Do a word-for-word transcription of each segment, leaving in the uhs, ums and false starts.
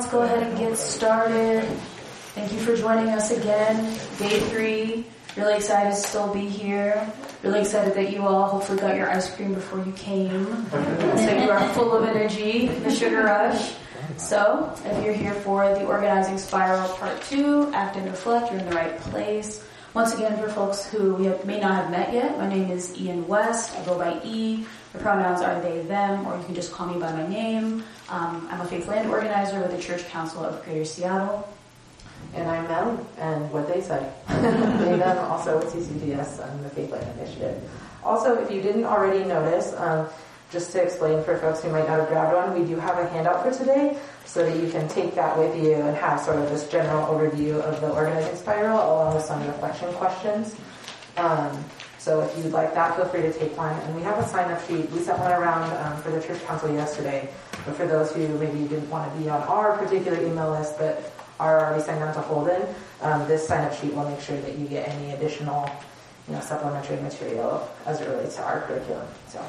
go ahead and get started. Thank you for joining us again. Day three. Really excited to still be here. Really excited that you all hopefully got your ice cream before you came. So you are full of energy, the sugar rush. So if you're here for the Organizing Spiral Part two, Act and Reflect, you're in the right place. Once again, for folks who we have, may not have met yet, my name is Ian West. I go by E. The pronouns are they, them, or you can just call me by my name. Um, I'm a Faith Land organizer with the Church Council of Greater Seattle. And I'm Mel, and what they say. They, them, also with C C D S and the Faith Land Initiative. Also, if you didn't already notice, um, just to explain for folks who might not have grabbed one, we do have a handout for today so that you can take that with you and have sort of this general overview of the organizing spiral along with some reflection questions. Um, so if you'd like that, feel free to take one. And we have a sign-up sheet. We sent one around um, for the Church Council yesterday. But for those who maybe didn't want to be on our particular email list but are already signed on to Holden, um, this sign-up sheet will make sure that you get any additional, you know, supplementary material as it relates to our curriculum. So.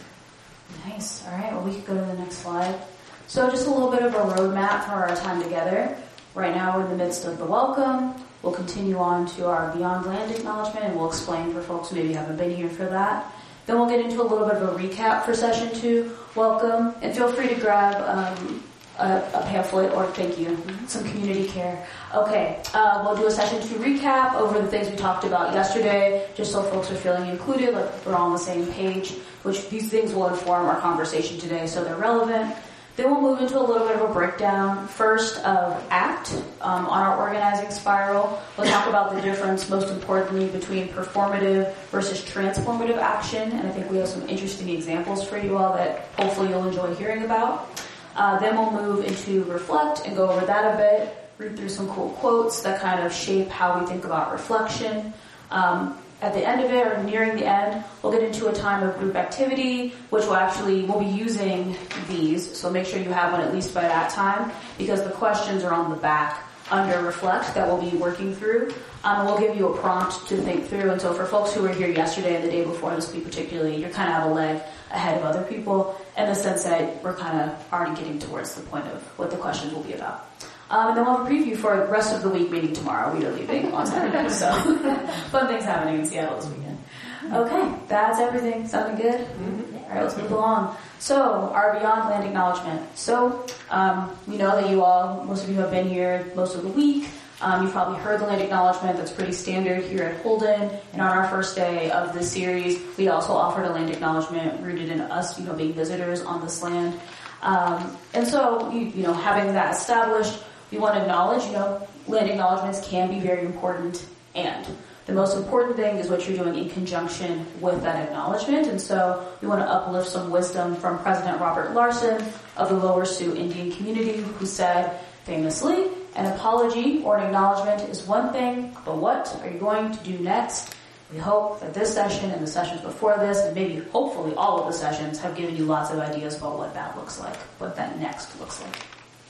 Nice. All right. Well, we could go to the next slide. So just a little bit of a roadmap for our time together. Right now we're in the midst of the welcome. We'll continue on to our Beyond Land acknowledgement, and we'll explain for folks who maybe haven't been here for that. Then we'll get into a little bit of a recap for session two, welcome, and feel free to grab um, a, a pamphlet or, thank you, some community care. Okay, uh, we'll do a session two recap over the things we talked about yesterday, just so folks are feeling included, like we're all on the same page, which these things will inform our conversation today, so they're relevant. Then we'll move into a little bit of a breakdown, first of ACT um, on our organizing spiral. We'll talk about the difference, most importantly, between performative versus transformative action, and I think we have some interesting examples for you all that hopefully you'll enjoy hearing about. Uh, then we'll move into reflect and go over that a bit, read through some cool quotes that kind of shape how we think about reflection. Um, At the end of it, or nearing the end, we'll get into a time of group activity, which will actually, we'll be using these, so make sure you have one at least by that time, because the questions are on the back under Reflect that we'll be working through. Um, we'll give you a prompt to think through, and so for folks who were here yesterday and the day before this week particularly, you're kind of have a leg ahead of other people, in the sense that we're kind of already getting towards the point of what the questions will be about. Um, and then we'll have a preview for the rest of the week, meeting tomorrow. We are leaving on Saturday, so fun things happening in Seattle this weekend. Okay, that's everything. Sounding good? Mm-hmm. All right, let's move along. So, our Beyond Land acknowledgement. So, um, we know that you all, most of you have been here most of the week. Um, you've probably heard the land acknowledgement. That's pretty standard here at Holden. And on our first day of this series, we also offered a land acknowledgement rooted in us, you know, being visitors on this land. Um, and so, you, you know, having that established, we want to acknowledge, you know, land acknowledgements can be very important, and the most important thing is what you're doing in conjunction with that acknowledgement. And so we want to uplift some wisdom from President Robert Larson of the Lower Sioux Indian community, who said famously, an apology or an acknowledgement is one thing, but what are you going to do next? We hope that this session and the sessions before this, and maybe hopefully all of the sessions, have given you lots of ideas about what that looks like, what that next looks like.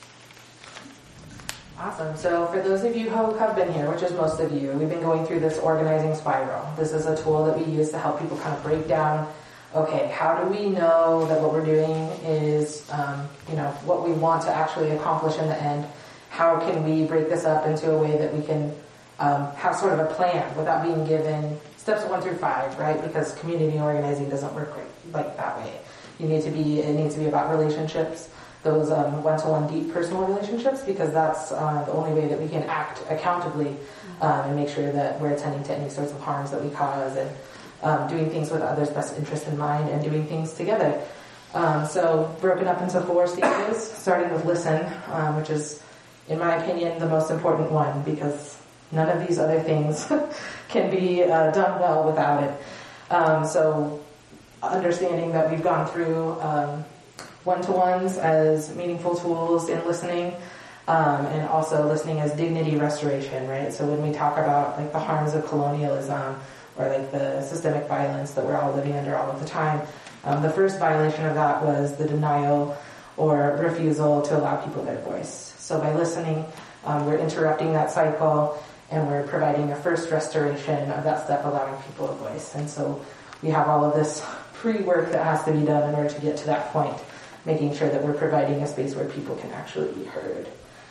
Awesome. So for those of you who have been here, which is most of you, we've been going through this organizing spiral. This is a tool that we use to help people kind of break down, okay, how do we know that what we're doing is, um, you know, what we want to actually accomplish in the end? How can we break this up into a way that we can um, have sort of a plan without being given steps one through five, right? Because community organizing doesn't work like that way. You need to be, it needs to be about relationships. Those um, one-to-one deep personal relationships, because that's uh, the only way that we can act accountably um, and make sure that we're attending to any sorts of harms that we cause, and um, doing things with others' best interest in mind, and doing things together. Um, so broken up into four stages, starting with listen, um, which is, in my opinion, the most important one, because none of these other things can be uh, done well without it. Um, so understanding that we've gone through um, one-to-ones as meaningful tools in listening, um, and also listening as dignity restoration, right? So when we talk about like the harms of colonialism or like the systemic violence that we're all living under all of the time, um, the first violation of that was the denial or refusal to allow people their voice. So by listening, um, we're interrupting that cycle, and we're providing a first restoration of that step, allowing people a voice. And so we have all of this pre-work that has to be done in order to get to that point, making sure that we're providing a space where people can actually be heard.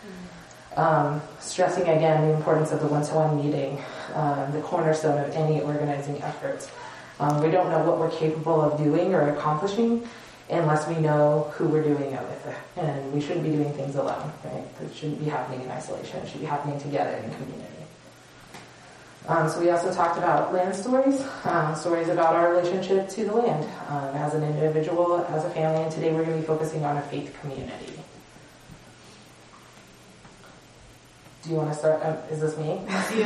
Um, stressing again the importance of the one-to-one meeting, uh, the cornerstone of any organizing efforts. Um, we don't know what we're capable of doing or accomplishing unless we know who we're doing it with. And we shouldn't be doing things alone, right? It shouldn't be happening in isolation. It should be happening together in community. Um, so we also talked about land stories, um, stories about our relationship to the land um, as an individual, as a family, and today we're going to be focusing on a faith community. Do you want to start? Um, is this me? we,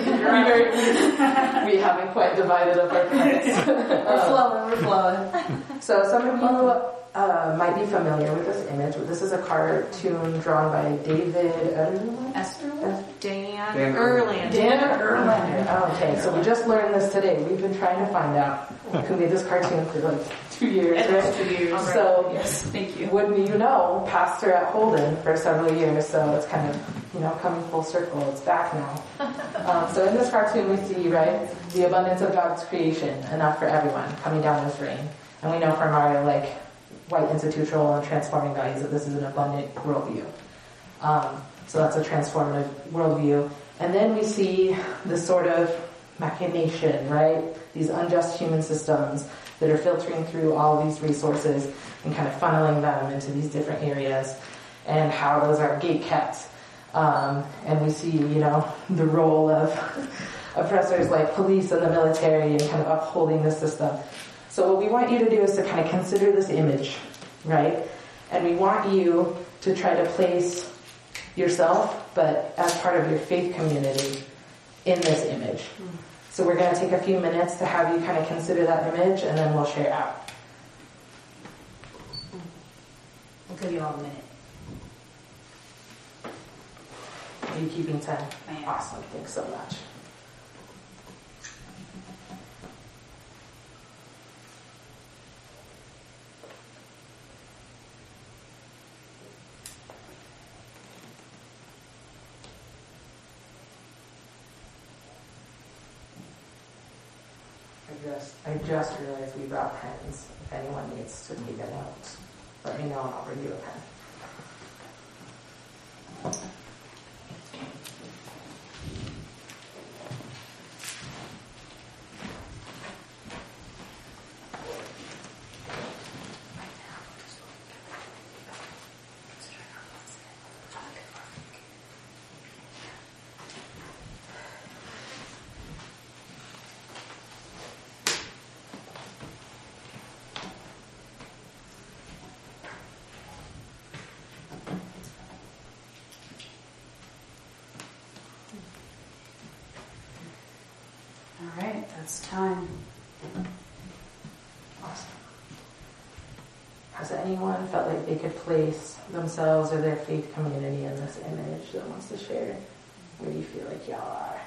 we haven't quite divided up our parts. We're flowing, we're flowing. So some of you uh, might be familiar with this image. This is a cartoon drawn by David Esterland. Esther? Dan, Dan Erlander. Dan Erlander. Oh, okay, so we just learned this today. We've been trying to find out who made this cartoon for like two years, right? Two years. So, yes, thank you. Wouldn't you know, pastor at Holden for several years, so it's kind of, you know, coming full circle. It's back now. Um, so in this cartoon we see, right, the abundance of God's creation, enough for everyone, coming down as rain. And we know from our, like, white institutional and transforming values that this is an abundant worldview. Um, so that's a transformative worldview. And then we see this sort of machination, right? These unjust human systems that are filtering through all of these resources and kind of funneling them into these different areas, and how those are gate kept. Um, and we see, you know, the role of oppressors like police and the military and kind of upholding the system. So what we want you to do is to kind of consider this image, right? And we want you to try to place yourself, but as part of your faith community, in this image. So we're going to take a few minutes to have you kind of consider that image, and then we'll share out. We'll give you all a minute. Are you keeping time? I am. Awesome. Thanks so much. I just, I just realized we brought pens. If anyone needs to take a note, let me know and I'll bring you a pen. All right, that's time. Awesome. Has anyone felt like they could place themselves or their faith community in this image that wants to share where you feel like y'all are?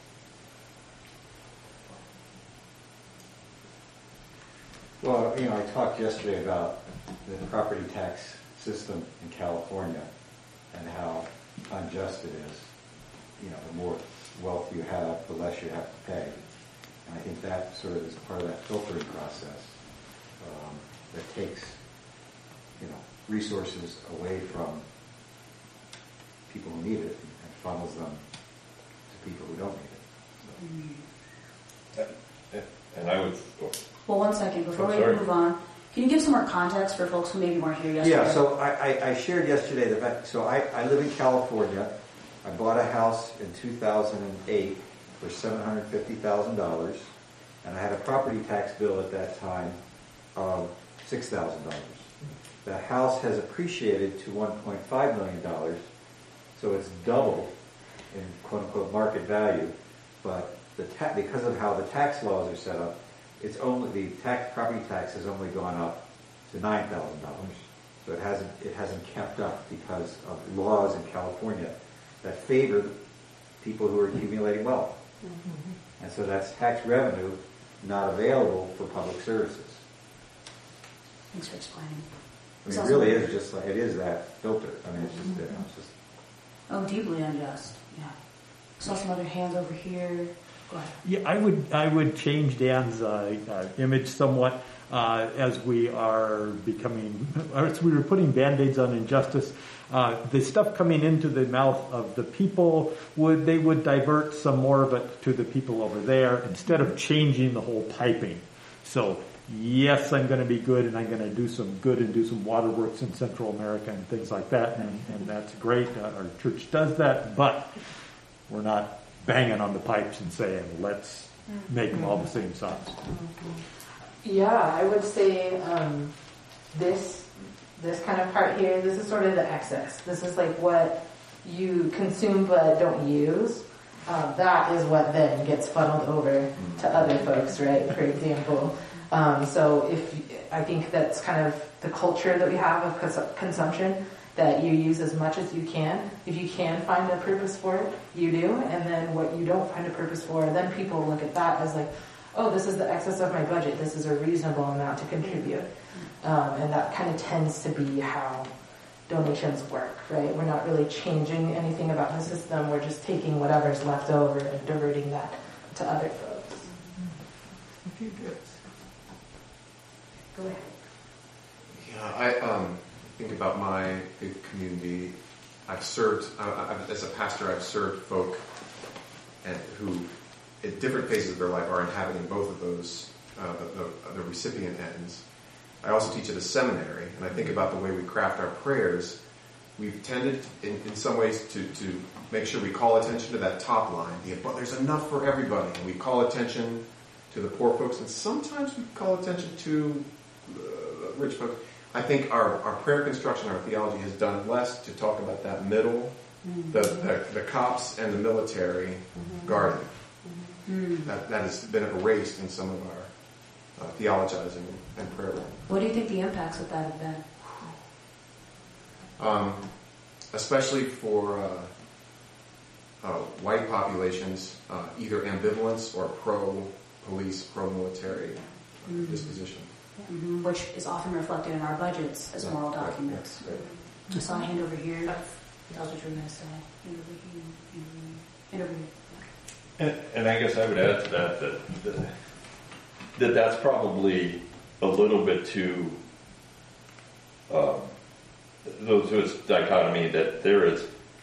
Well, you know, I talked yesterday about the property tax system in California and how unjust it is. You know, the more wealth you have, the less you have to pay. And I think that sort of is part of that filtering process um, that takes, you know, resources away from people who need it and funnels them to people who don't need it. So. And I would. Well, one second, before I'm we sorry. move on, can you give some more context for folks who maybe weren't here yesterday? Yeah, so I, I, I shared yesterday the fact, so I, I live in California. I bought a house in two thousand eight for seven hundred fifty thousand dollars, and I had a property tax bill at that time of six thousand dollars. The house has appreciated to one point five million dollars, so it's doubled in quote-unquote market value, but the ta- because of how the tax laws are set up, it's only the tax property tax has only gone up to nine thousand dollars. So it hasn't it hasn't kept up because of laws in California that favor people who are accumulating wealth. Mm-hmm. And so that's tax revenue not available for public services. Thanks for explaining. I mean, it really is just like, it is that filter. I mean, it's just, you know, it's just. Oh, deeply unjust. Yeah. Saw some other hands over here. Go ahead. Yeah, I would I would change Dan's uh, uh, image somewhat uh, as we are becoming, or as we were putting Band-Aids on injustice. Uh, the stuff coming into the mouth of the people would they would divert some more of it to the people over there instead of changing the whole piping. So yes, I'm going to be good, and I'm going to do some good and do some waterworks in Central America and things like that, and, and that's great. Uh, our church does that, but we're not banging on the pipes and saying, let's make them all the same size. Yeah, I would say um, this this kind of part here, this is sort of the excess. This is like what you consume but don't use. Uh, that is what then gets funneled over to other folks, right? For example. Um, so if I think that's kind of the culture that we have of cons- consumption, that you use as much as you can. If you can find a purpose for it, you do. And then what you don't find a purpose for, then people look at that as like, oh, this is the excess of my budget. This is a reasonable amount to contribute. Um, and that kind of tends to be how donations work, right? We're not really changing anything about the system. We're just taking whatever's left over and diverting that to other folks. Okay, good. Go ahead. Yeah, I um, think about my big community. I've served, I, I, as a pastor, I've served folk and who, at different phases of their life, are inhabiting both of those, uh, the, the, the recipient ends. I also teach at a seminary, and I think about the way we craft our prayers. We've tended, in, in some ways, to, to make sure we call attention to that top line. But there's enough for everybody. And we call attention to the poor folks, and sometimes we call attention to uh, rich folks. I think our, our prayer construction, our theology has done less to talk about that middle, mm-hmm. the, the the cops and the military mm-hmm. guarding. Mm-hmm. That that has been erased in some of our uh, theologizing and prayer. What do you think the impacts of that have been? Um, especially for uh, uh, white populations, uh, either ambivalence or pro-police, pro-military mm-hmm. disposition. Mm-hmm. Which is often reflected in our budgets as moral documents. Right, right. I saw a hand over here. That was what you were going to say. Hand over here. Hand over here. And, and I guess I would add to that that, that that that's probably a little bit too um, to its dichotomy that there is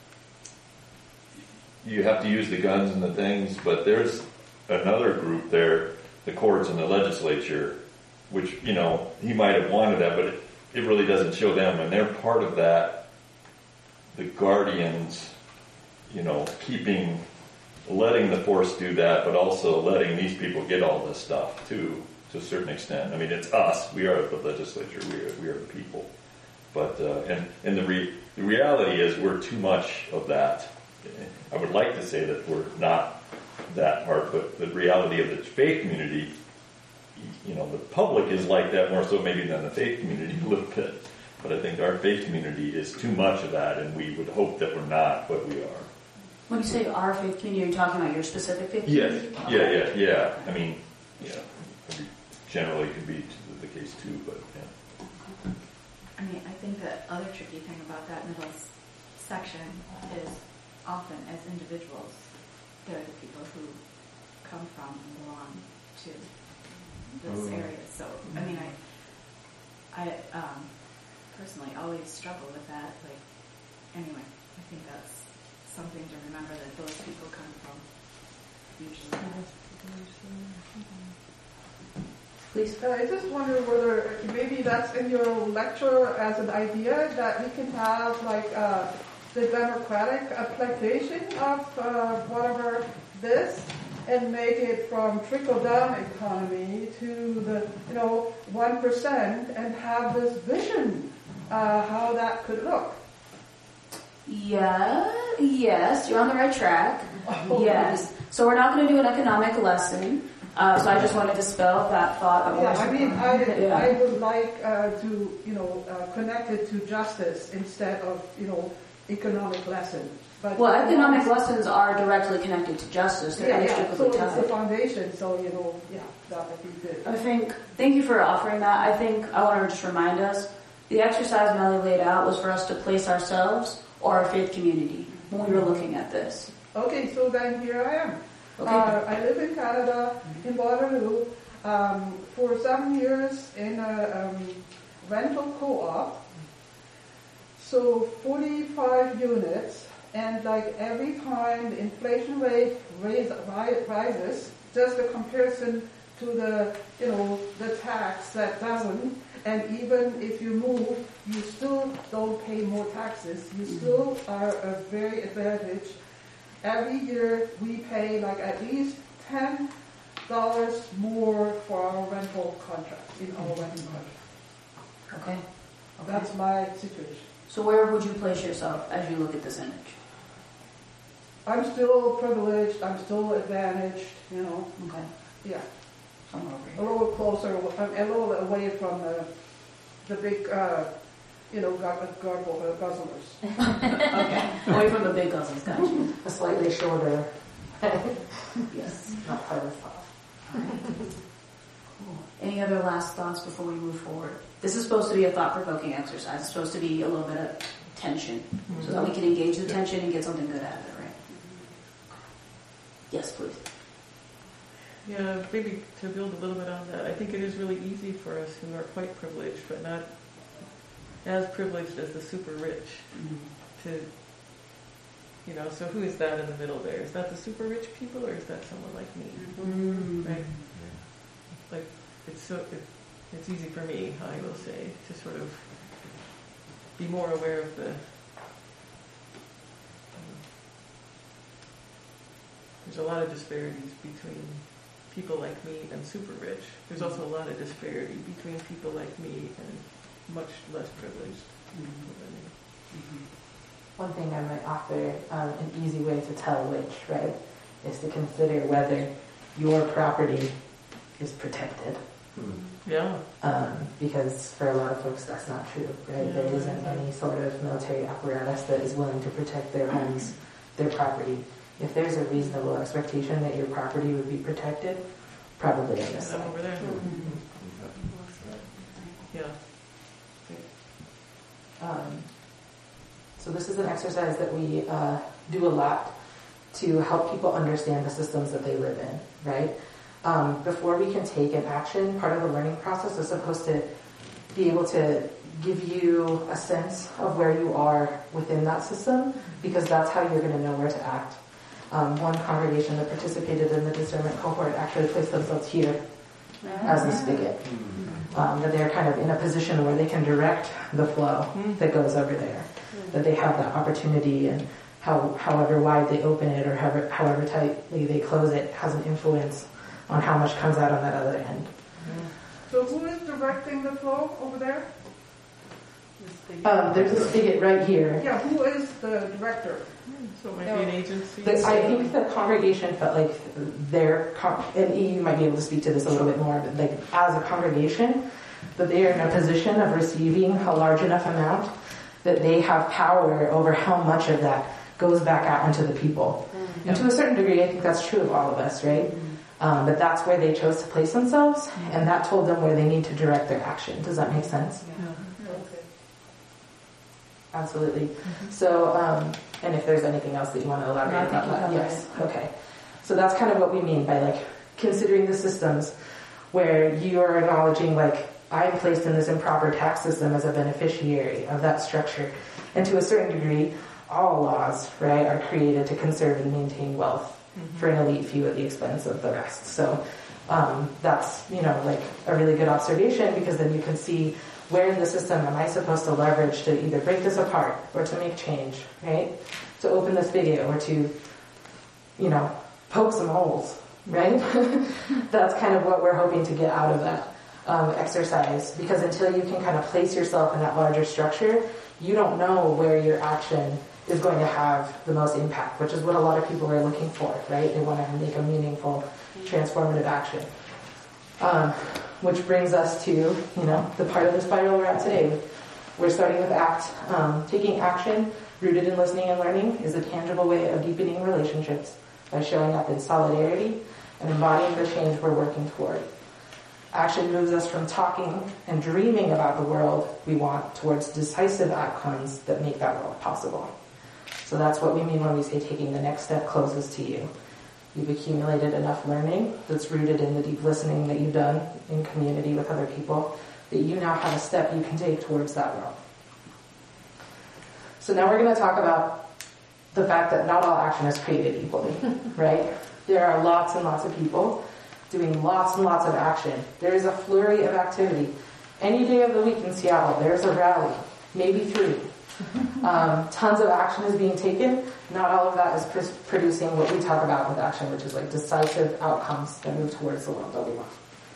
you have to use the guns and the things, but there's another group there, the courts and the legislature, which, you know, he might have wanted that, but it, it really doesn't show them, and they're part of that, the guardians, you know, keeping, letting the force do that, but also letting these people get all this stuff, too, to a certain extent. I mean, it's us, we are the legislature, we are, we are the people. But, uh, and, and the, re, the reality is we're too much of that. I would like to say that we're not that part, but the reality of the faith community, you know, the public is like that more so maybe than the faith community a little bit. But I think our faith community is too much of that, and we would hope that we're not, but we are. When you say our faith community, are you talking about your specific faith yes. community? Yeah, yeah, yeah. I mean, yeah, generally could be the case too, but yeah. I mean, I think the other tricky thing about that middle s- section is often as individuals, they're the people who come from and belong to this mm. area. So, I mean, I, I um, personally always struggle with that. Like, anyway, I think that's something to remember that those people come from. Usually. Please. Uh, I just wonder whether maybe that's in your lecture as an idea that we can have like uh, the democratic application of uh, whatever this, and make it from trickle-down economy to the, you know, one percent, and have this vision uh, how that could look. Yeah, yes, you're on the right track. Oh. Yes. So we're not going to do an economic lesson. Uh, so I just want to dispel that thought. That Yeah, I mean, I, yeah. I would like uh, to, you know, uh, connect it to justice instead of, you know, economic lesson. But well, economic lessons are directly connected to justice. They're yeah, yeah. inextricably So tied. it's the foundation. So you know, yeah, that would be good. I think. Thank you for offering that. I think I want to just remind us the exercise Melly laid out was for us to place ourselves or our faith community when we were looking at this. Okay, so then here I am. Okay. Uh, I live in Canada, in Waterloo, um, for seven years in a um, rental co-op. So forty-five units, and like every time the inflation rate raise, ri- rises, just a comparison to the, you know, the tax that doesn't, and even if you move, you still don't pay more taxes. You still are a very advantaged. Every year we pay like at least ten dollars more for our rental contract, in our rental contract. Okay. Okay. That's my situation. So where would you place yourself as you look at this image? I'm still privileged, I'm still advantaged, you know, Okay. yeah. Somewhere over A here. little closer, I'm a little away from the, the big, uh, you know, gar- gar- uh, guzzlers. Okay. Away from the big guzzles, got you. A slightly shorter, Yes. not quite as tall. Cool. Any other last thoughts before we move forward? This is supposed to be a thought-provoking exercise. It's supposed to be a little bit of tension, so that we can engage the tension and get something good out of it, right? Yes, please. Yeah, maybe to build a little bit on that, I think it is really easy for us who are quite privileged, but not as privileged as the super rich, to, you know, so who is that in the middle there? Is that the super rich people, or is that someone like me? Mm-hmm. Right? Like, it's so, it, it's easy for me, I will say, to sort of be more aware of the, um, there's a lot of disparities between people like me and super rich. There's also a lot of disparity between people like me and much less privileged people than me. One thing I might offer, um, an easy way to tell which, right, is to consider whether your property is protected. Yeah. Um, because for a lot of folks that's not true, right? Yeah. There isn't any sort of military apparatus that is willing to protect their homes, their property. If there's a reasonable expectation that your property would be protected, probably on this I'm side. over there. Yeah. Um, so this is an exercise that we uh, do a lot to help people understand the systems that they live in, right? Um, before we can take an action, part of the learning process is supposed to be able to give you a sense of where you are within that system, because that's how you're going to know where to act. Um, one congregation that participated in the discernment cohort actually placed themselves here as the spigot. Um, that they're kind of in a position where they can direct the flow that goes over there. That they have that opportunity, and how, however wide they open it or however, however tightly they close it has an influence on how much comes out on that other end. So who is directing the flow over there? Um, there's a spigot right here. Yeah, who is the director? So it might be an agency. The, I think the congregation felt like their, con- and you might be able to speak to this a little bit more, but like as a congregation, that they are in a position of receiving a large enough amount that they have power over how much of that goes back out into the people. Mm-hmm. And to a certain degree, I think that's true of all of us, right? Mm-hmm. Um, but that's where they chose to place themselves, mm-hmm. and that told them where they need to direct their action. Does that make sense? Yeah. Okay. Absolutely. Mm-hmm. So, um, and if there's anything else that you want to elaborate No, I about think you that, covered yes. it. Okay. So that's kind of what we mean by like considering the systems where you are acknowledging like I'm placed in this improper tax system as a beneficiary of that structure. And to a certain degree, all laws, right, are created to conserve and maintain wealth mm-hmm. for an elite few at the expense of the rest. So um, that's, you know, like a really good observation, because then you can see where in the system am I supposed to leverage to either break this apart or to make change, right? To open this spigot or to, you know, poke some holes, right? That's kind of what we're hoping to get out of that um, exercise, because until you can kind of place yourself in that larger structure, you don't know where your action is going to have the most impact, which is what a lot of people are looking for, right? They want to make a meaningful, transformative action. Um, which brings us to, you know, the part of the spiral we're at today. We're starting with ACT. Um, taking action rooted in listening and learning is a tangible way of deepening relationships by showing up in solidarity and embodying the change we're working toward. Action moves us from talking and dreaming about the world we want towards decisive outcomes that make that world possible. So that's what we mean when we say taking the next step closest to you. You've accumulated enough learning that's rooted in the deep listening that you've done in community with other people that you now have a step you can take towards that world. So now we're going to talk about the fact that not all action is created equally, right? There are lots and lots of people doing lots and lots of action. There is a flurry of activity. Any day of the week in Seattle, there's a rally, maybe three. Um, tons of action is being taken. Not all of that is pr- producing what we talk about with action, which is like decisive outcomes that move towards the world that we want.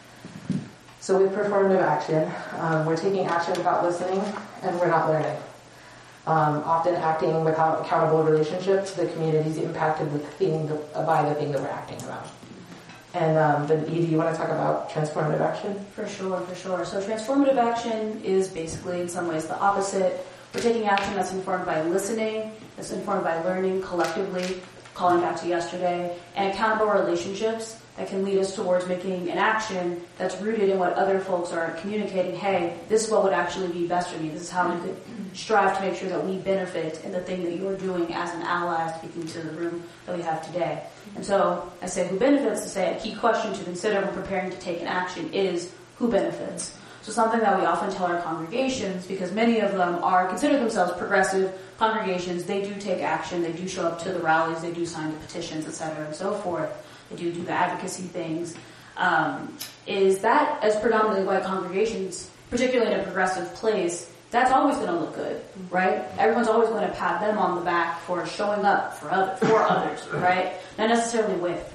So with performative action, um, we're taking action without listening, and we're not learning. Um, often acting without accountable relationships, the community is impacted with the thing that, by the thing that we're acting about. And um, then, E, do you want to talk about transformative action? For sure, for sure. So transformative action is basically, in some ways, the opposite. We're taking action that's informed by listening, that's informed by learning collectively, calling back to yesterday, and accountable relationships that can lead us towards making an action that's rooted in what other folks are communicating. Hey, this is what would actually be best for me. This is how we could strive to make sure that we benefit in the thing that you're doing as an ally, speaking to the room that we have today. And so I say who benefits to say a key question to consider when preparing to take an action is who benefits. So something that we often tell our congregations, because many of them are consider themselves progressive congregations, they do take action, they do show up to the rallies, they do sign the petitions, et cetera, and so forth. They do do the advocacy things. Um, is that as predominantly white congregations, particularly in a progressive place, that's always going to look good, right? Everyone's always going to pat them on the back for showing up for other, for others, right? Not necessarily with.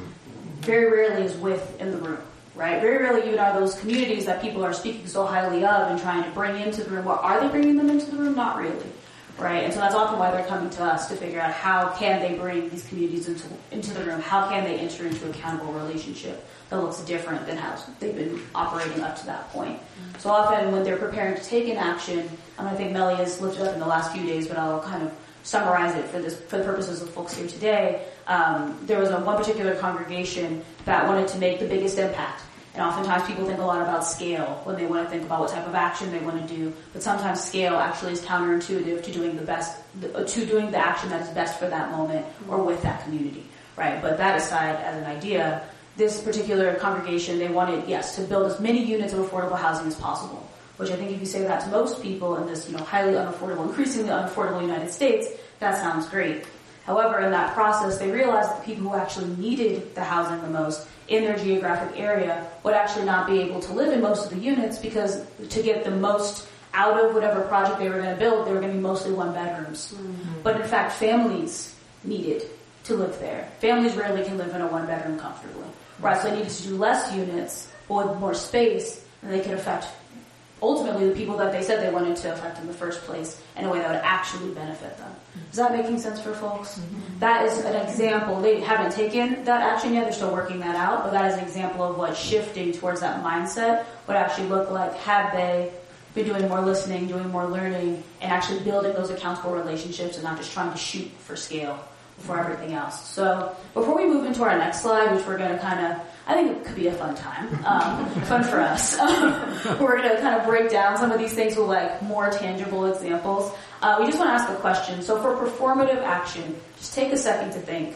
Very rarely is with in the room, right? Very rarely even are those communities that people are speaking so highly of and trying to bring into the room. Well, are they bringing them into the room? Not really, right? And so that's often why they're coming to us to figure out how can they bring these communities into into the room? How can they enter into an accountable relationship that looks different than how they've been operating up to that point? Mm-hmm. So often when they're preparing to take an action, and I think Melly has lifted up in the last few days, but I'll kind of summarize it for this for the purposes of folks here today. Um, there was a one particular congregation that wanted to make the biggest impact. And oftentimes people think a lot about scale when they want to think about what type of action they want to do. But sometimes scale actually is counterintuitive to doing the best, to doing the action that is best for that moment or with that community, right? But that aside, as an idea, this particular congregation, they wanted, yes, to build as many units of affordable housing as possible. Which I think if you say that to most people in this, you know, highly unaffordable, increasingly unaffordable United States, that sounds great. However, in that process, they realized that the people who actually needed the housing the most in their geographic area would actually not be able to live in most of the units because to get the most out of whatever project they were going to build, they were going to be mostly one bedrooms. Mm-hmm. But in fact, families needed to live there. Families rarely can live in a one bedroom comfortably. Right, so they needed to do less units, but with more space, and they could affect ultimately the people that they said they wanted to affect in the first place in a way that would actually benefit them. Is that making sense for folks? Mm-hmm. That is an example. They haven't taken that action yet. They're still working that out. But that is an example of what shifting towards that mindset would actually look like had they been doing more listening, doing more learning, and actually building those accountable relationships and not just trying to shoot for scale for everything else. So before we move into our next slide, which we're going to kind of, I think it could be a fun time, um, fun for us. We're going to kind of break down some of these things with like more tangible examples. Uh, we just want to ask a question. So for performative action, just take a second to think.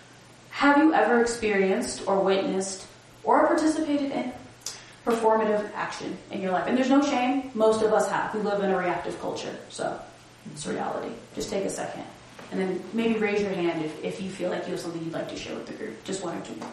Have you ever experienced or witnessed or participated in performative action in your life? And there's no shame. Most of us have. We live in a reactive culture. So it's reality. Just take a second. And then maybe raise your hand if, if you feel like you have something you'd like to share with the group. Just one or two.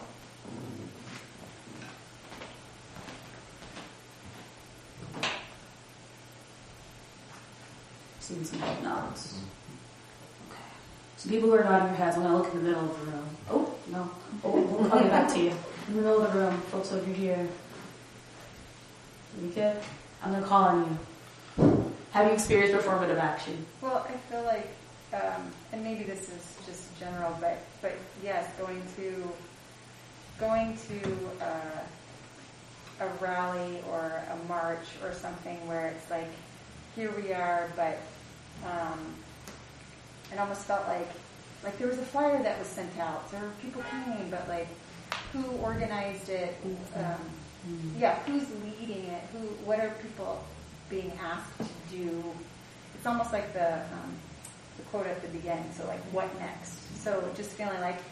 Seeing some head nods. Okay. So people who are nodding your heads, I'm going to look in the middle of the room. Oh, no. Oh, we'll call it back to you. In the middle of the room, folks over here. You good? I'm going to call on you. Have you experienced performative action? Well, I feel like Um, and maybe this is just general, but but yes, going to going to uh, a rally or a march or something where it's like, here we are, but um, it almost felt like like there was a flyer that was sent out. There were people coming, but like, who organized it? Um, yeah, who's leading it? Who? What are people being asked to do? It's almost like the um, the quote at the beginning, so like, what next? So just feeling like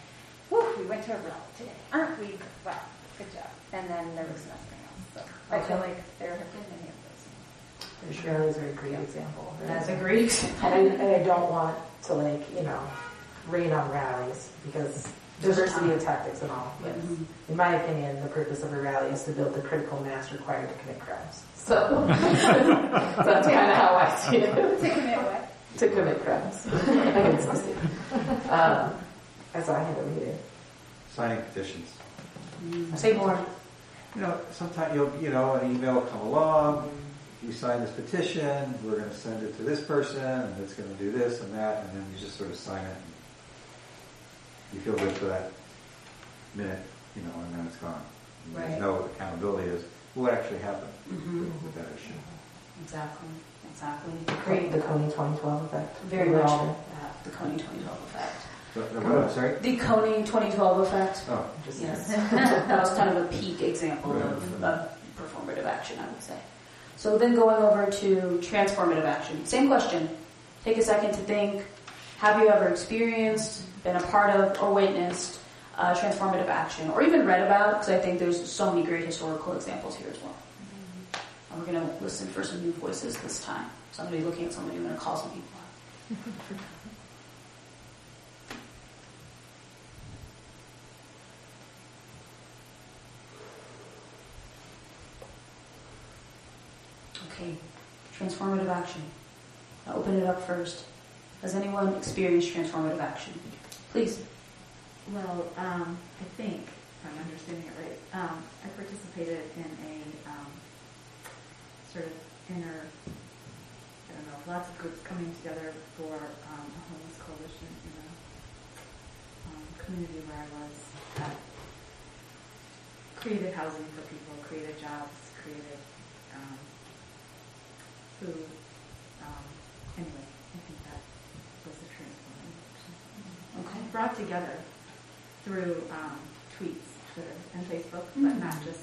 whew, we went to a rally today, aren't we? Wow, good job. And then there was nothing else. So I feel like there have been many of those. And Shirley's a great example. Right? That's a great example. And I, and I don't want to like, you know, rain on rallies because diversity of tactics and all. But in my opinion, the purpose of a rally is to build the critical mass required to commit crimes. So that's kind of how I see it. To commit what? To commit crimes against the city. Um, that's all I had over here. Signing petitions. Say more. You know, sometimes you'll, you know, an email will come along. You sign this petition. We're going to send it to this person, and it's going to do this and that, and then you just sort of sign it. And you feel good for that minute, you know, and then it's gone. And Right. There's no accountability as what actually happened Mm-hmm. with, with that issue. Exactly. Exactly. Great, Great. the Coney twenty twelve effect. Very We were much all that. The Coney twenty twelve effect. So, no, what, I'm sorry? The Coney twenty twelve effect. Oh, just Yes. That was kind of a peak example of, of performative action, I would say. So then going over to transformative action. Same question. Take a second to think, have you ever experienced, been a part of, or witnessed uh, transformative action, or even read about, because I think there's so many great historical examples here as well. And we're going to listen for some new voices this time. So I'm going to be looking at somebody, I'm going to call some people out. Okay, transformative action. I'll open it up first. Has anyone experienced transformative action? Please. Well, um, I think, if I'm understanding it right, um, I participated in a um, sort of inner, I don't know, lots of groups coming together for um, a homeless coalition in a um, community where I was. That created housing for people, created jobs, created um, food. Um, anyway, I think that was a transformative action. Okay. Brought together through um, tweets, Twitter, and Facebook, Mm-hmm. but not just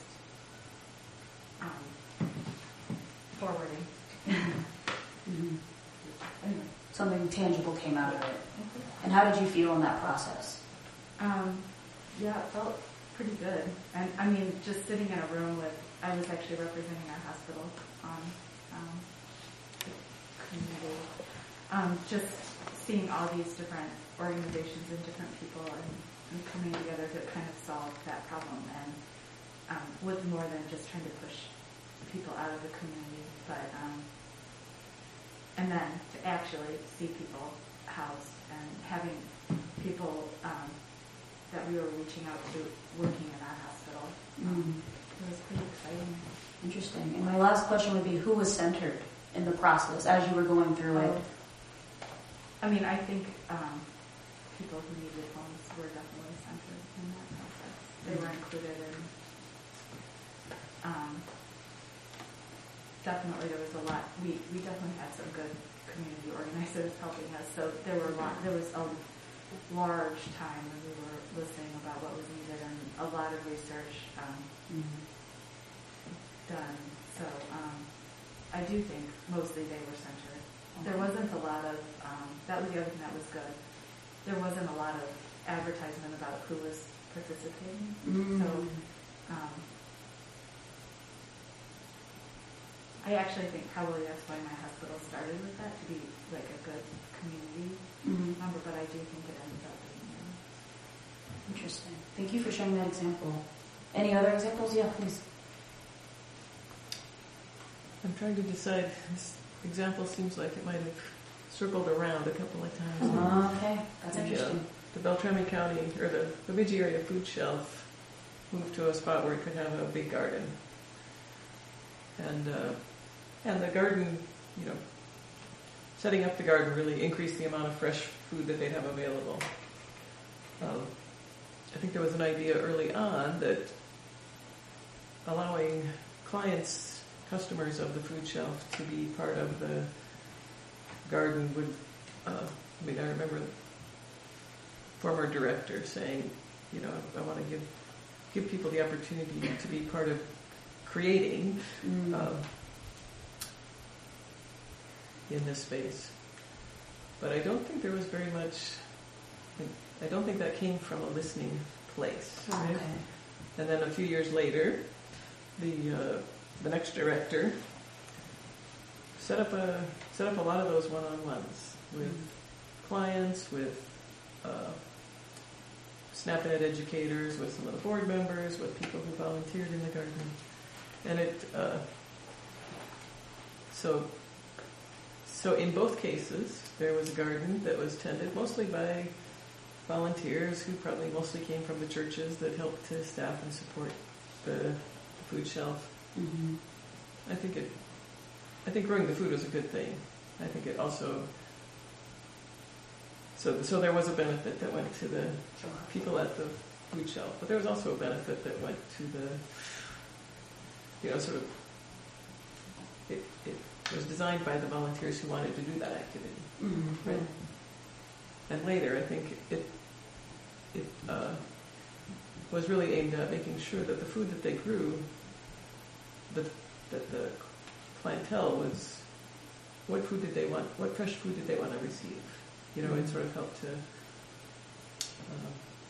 um, forwarding. Mm-hmm. Anyway, Something tangible came out of it. And how did you feel in that process? um, yeah, it felt pretty good. And I mean, just sitting in a room with, I was actually representing our hospital on um, the community. Um, just seeing all these different organizations and different people and, and coming together to kind of solve that problem, and um, with more than just trying to push people out of the community, but um, and then to actually see people housed and having people um, that we were reaching out to working in our hospital. Um, it was pretty exciting. Interesting. And my last question would be, who was centered in the process as you were going through it? I mean, I think um, people who needed homes were definitely centered in that process. They were included in. Um, definitely, there was a lot. We we definitely had some good community organizers helping us. So there were a lot. There was a large time when we were listening about what was needed and a lot of research um, Mm-hmm. done. So um, I do think mostly they were centered. There wasn't a lot of, um, that was the other thing that was good. There wasn't a lot of advertisement about who was participating. Mm-hmm. So um, I actually think probably that's why my hospital started with that, to be like a good community Mm-hmm. number, but I do think it ended up being there. Interesting. Thank you for sharing that example. Any other examples? Yeah, please. I'm trying to decide. This example seems like it might have circled around a couple of times. Uh, okay, that's The, uh, interesting. The Beltrami County, or the Bemidji area food shelf moved to a spot where it could have a big garden. And uh, and the garden, you know, setting up the garden really increased the amount of fresh food that they'd have available. Um, I think there was an idea early on that allowing clients, customers of the food shelf to be part of the garden would, uh, I mean, I remember the former director saying, you know, I want to give give people the opportunity to be part of creating Mm. um, in this space. But I don't think there was very much I don't think that came from a listening place. Oh, Right? okay. And then a few years later, the uh, the next director set up a set up a lot of those one-on-ones with clients, with uh, SnapNet educators, with some of the board members, with people who volunteered in the garden, and it. Uh, so, so in both cases, there was a garden that was tended mostly by volunteers who probably mostly came from the churches that helped to staff and support the food shelf. Mm-hmm. I think it. I think growing the food was a good thing. I think it also. So, so there was a benefit that went to the people at the food shelf, but there was also a benefit that went to the. You know, sort of. It it was designed by the volunteers who wanted to do that activity, Mm-hmm. right? And later, I think it it uh, was really aimed at making sure that the food that they grew, that that the clientele was, what food did they want? What fresh food did they want to receive? You know, it sort of helped to uh,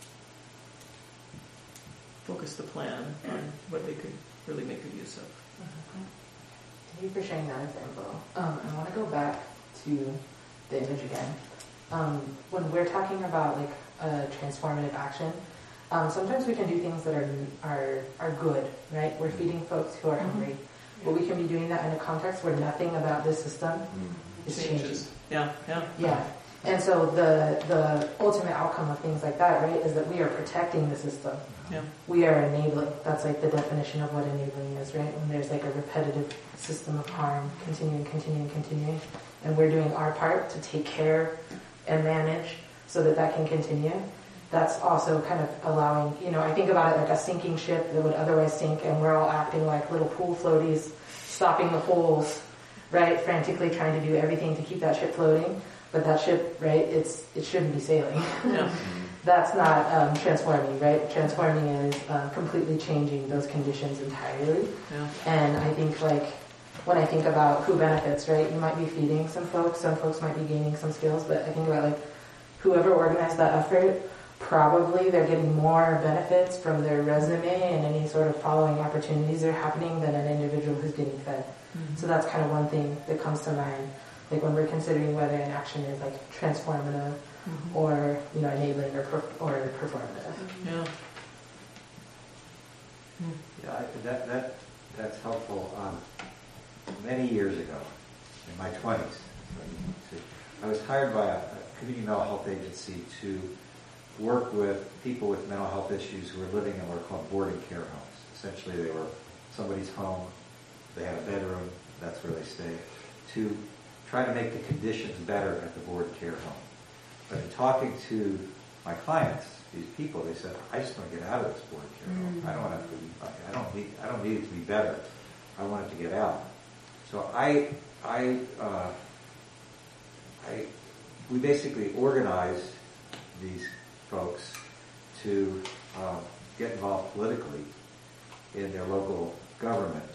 focus the plan on what they could really make good use of. Thank you for sharing that example. Um, I want to go back to the image again. Um, when we're talking about like a transformative action, um, sometimes we can do things that are are are good, right? We're feeding folks who are hungry, mm-hmm. but we can be doing that in a context where nothing about this system mm-hmm. is changing. Yeah, yeah, yeah. And so the the ultimate outcome of things like that, right, is that we are protecting the system. Yeah. We are enabling. That's like the definition of what enabling is, right? When there's like a repetitive system of harm, continuing, continuing, continuing, and we're doing our part to take care and manage so that that can continue. That's also kind of allowing, you know, I think about it like a sinking ship that would otherwise sink, and we're all acting like little pool floaties, stopping the holes, right? Frantically trying to do everything to keep that ship floating. But that ship, right, it's it shouldn't be sailing. Yeah. That's not um, transforming, right? Transforming is uh, completely changing those conditions entirely. Yeah. And I think, like, when I think about who benefits, right, you might be feeding some folks, some folks might be gaining some skills, but I think about, like, whoever organized that effort, probably they're getting more benefits from their resume and any sort of following opportunities that are happening than an individual who's getting fed. Mm-hmm. So that's kind of one thing that comes to mind. Like when we're considering whether an action is like transformative mm-hmm. or, you know, enabling or per- or performative. Yeah. Yeah, I, that that that's helpful. Um, many years ago, in my twenties, I was hired by a, a community mental health agency to work with people with mental health issues who were living in what are called boarding care homes. Essentially, they were somebody's home. They had a bedroom. That's where they stayed. To try to make the conditions better at the board care home. But in talking to my clients, these people, they said, "I just want to get out of this board care home. I don't want to. Be, I don't need. I don't need it to be better. I want it to get out." So I, I, uh, I, we basically organized these folks to uh, get involved politically in their local government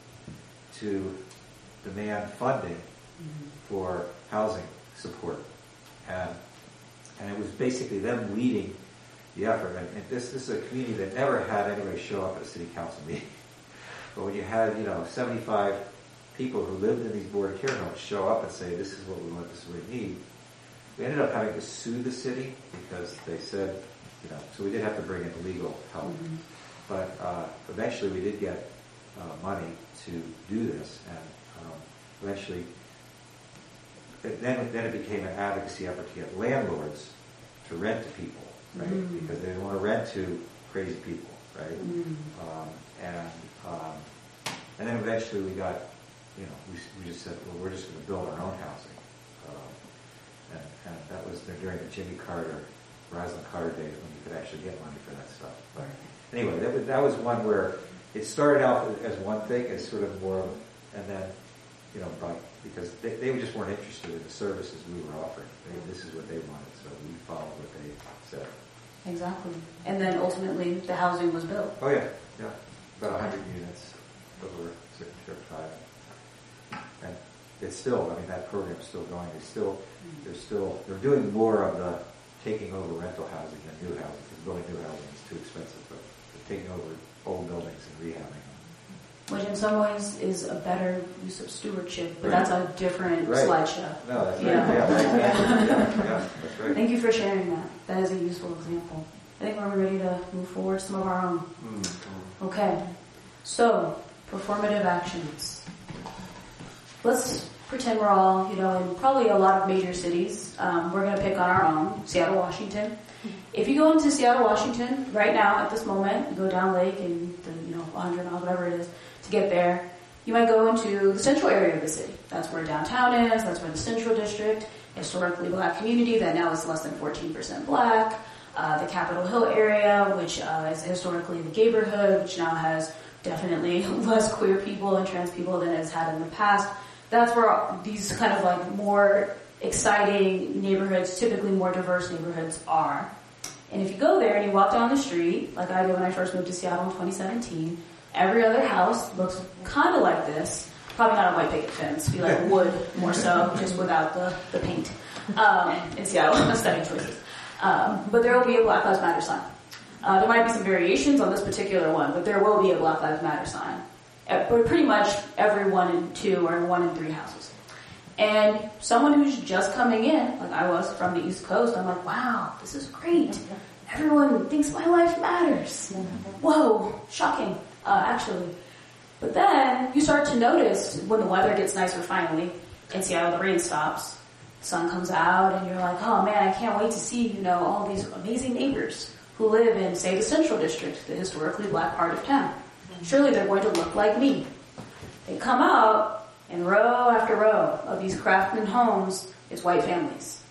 to demand funding for housing support, and and it was basically them leading the effort. And, and this, this is a community that never had anybody show up at a city council meeting. But when you had, you know, seventy-five people who lived in these board care homes show up and say, "This is what we want, this is what we need," we ended up having to sue the city because they said, you know, so we did have to bring in legal help. Mm-hmm. But uh, eventually we did get uh, money to do this, and um, eventually. Then, then it became an advocacy effort to get landlords to rent to people, right? Mm. Because they didn't want to rent to crazy people, right? Mm. Um, and um, and then eventually we got, you know, we, we just said, well, we're just going to build our own housing. Um, and, and that was during the Jimmy Carter, Rosalind Carter days when you could actually get money for that stuff. But anyway, that was, that was one where it started out as one thing, as sort of more, and then, you know, by because they, they just weren't interested in the services we were offering. They, this is what they wanted, so we followed what they said. Exactly. And then ultimately the housing was built. Oh yeah, yeah. About one hundred units over time. And it's still, I mean, that program's still going. It's still, they're still, they're doing more of the taking over rental housing than new housing, because building new housing is too expensive, but taking over old buildings and rehabbing them. Which in some ways is a better use of stewardship, but Right. that's a different Right. slideshow. No, that's right. Yeah. Yeah, right. yeah, yeah, yeah, that's right. Thank you for sharing that. That is a useful example. I think we're ready to move forward to some of our own. Mm-hmm. Okay. So, performative actions. Let's pretend we're all, you know, in probably a lot of major cities. Um, we're going to pick on our own, Seattle, Washington. If you go into Seattle, Washington, right now at this moment, you go down Lake and the, you know, one hundred miles, whatever it is, to get there, you might go into the central area of the city. That's where downtown is. That's where the Central District, historically black community that now is less than fourteen percent black. Uh, the Capitol Hill area, which uh, is historically the neighborhood, which now has definitely less queer people and trans people than it's had in the past. That's where these kind of like more exciting neighborhoods, typically more diverse neighborhoods are. And if you go there and you walk down the street, like I did when I first moved to Seattle in twenty seventeen, every other house looks kind of like this. Probably not a white picket fence, be like wood more so, just without the, the paint. Um, in Seattle, aesthetic choices. Um, but there will be a Black Lives Matter sign. Uh, there might be some variations on this particular one, but there will be a Black Lives Matter sign. Uh, but pretty much every one in two or one in three houses. And someone who's just coming in, like I was from the East Coast, I'm like, wow, this is great. Everyone thinks my life matters. Whoa, shocking, uh, actually. But then you start to notice when the weather gets nicer finally, in Seattle the rain stops, the sun comes out, and you're like, oh man, I can't wait to see, you know, all these amazing neighbors who live in, say, the Central District, the historically black part of town. Surely they're going to look like me. They come out, and row after row of these craftsman homes is white families.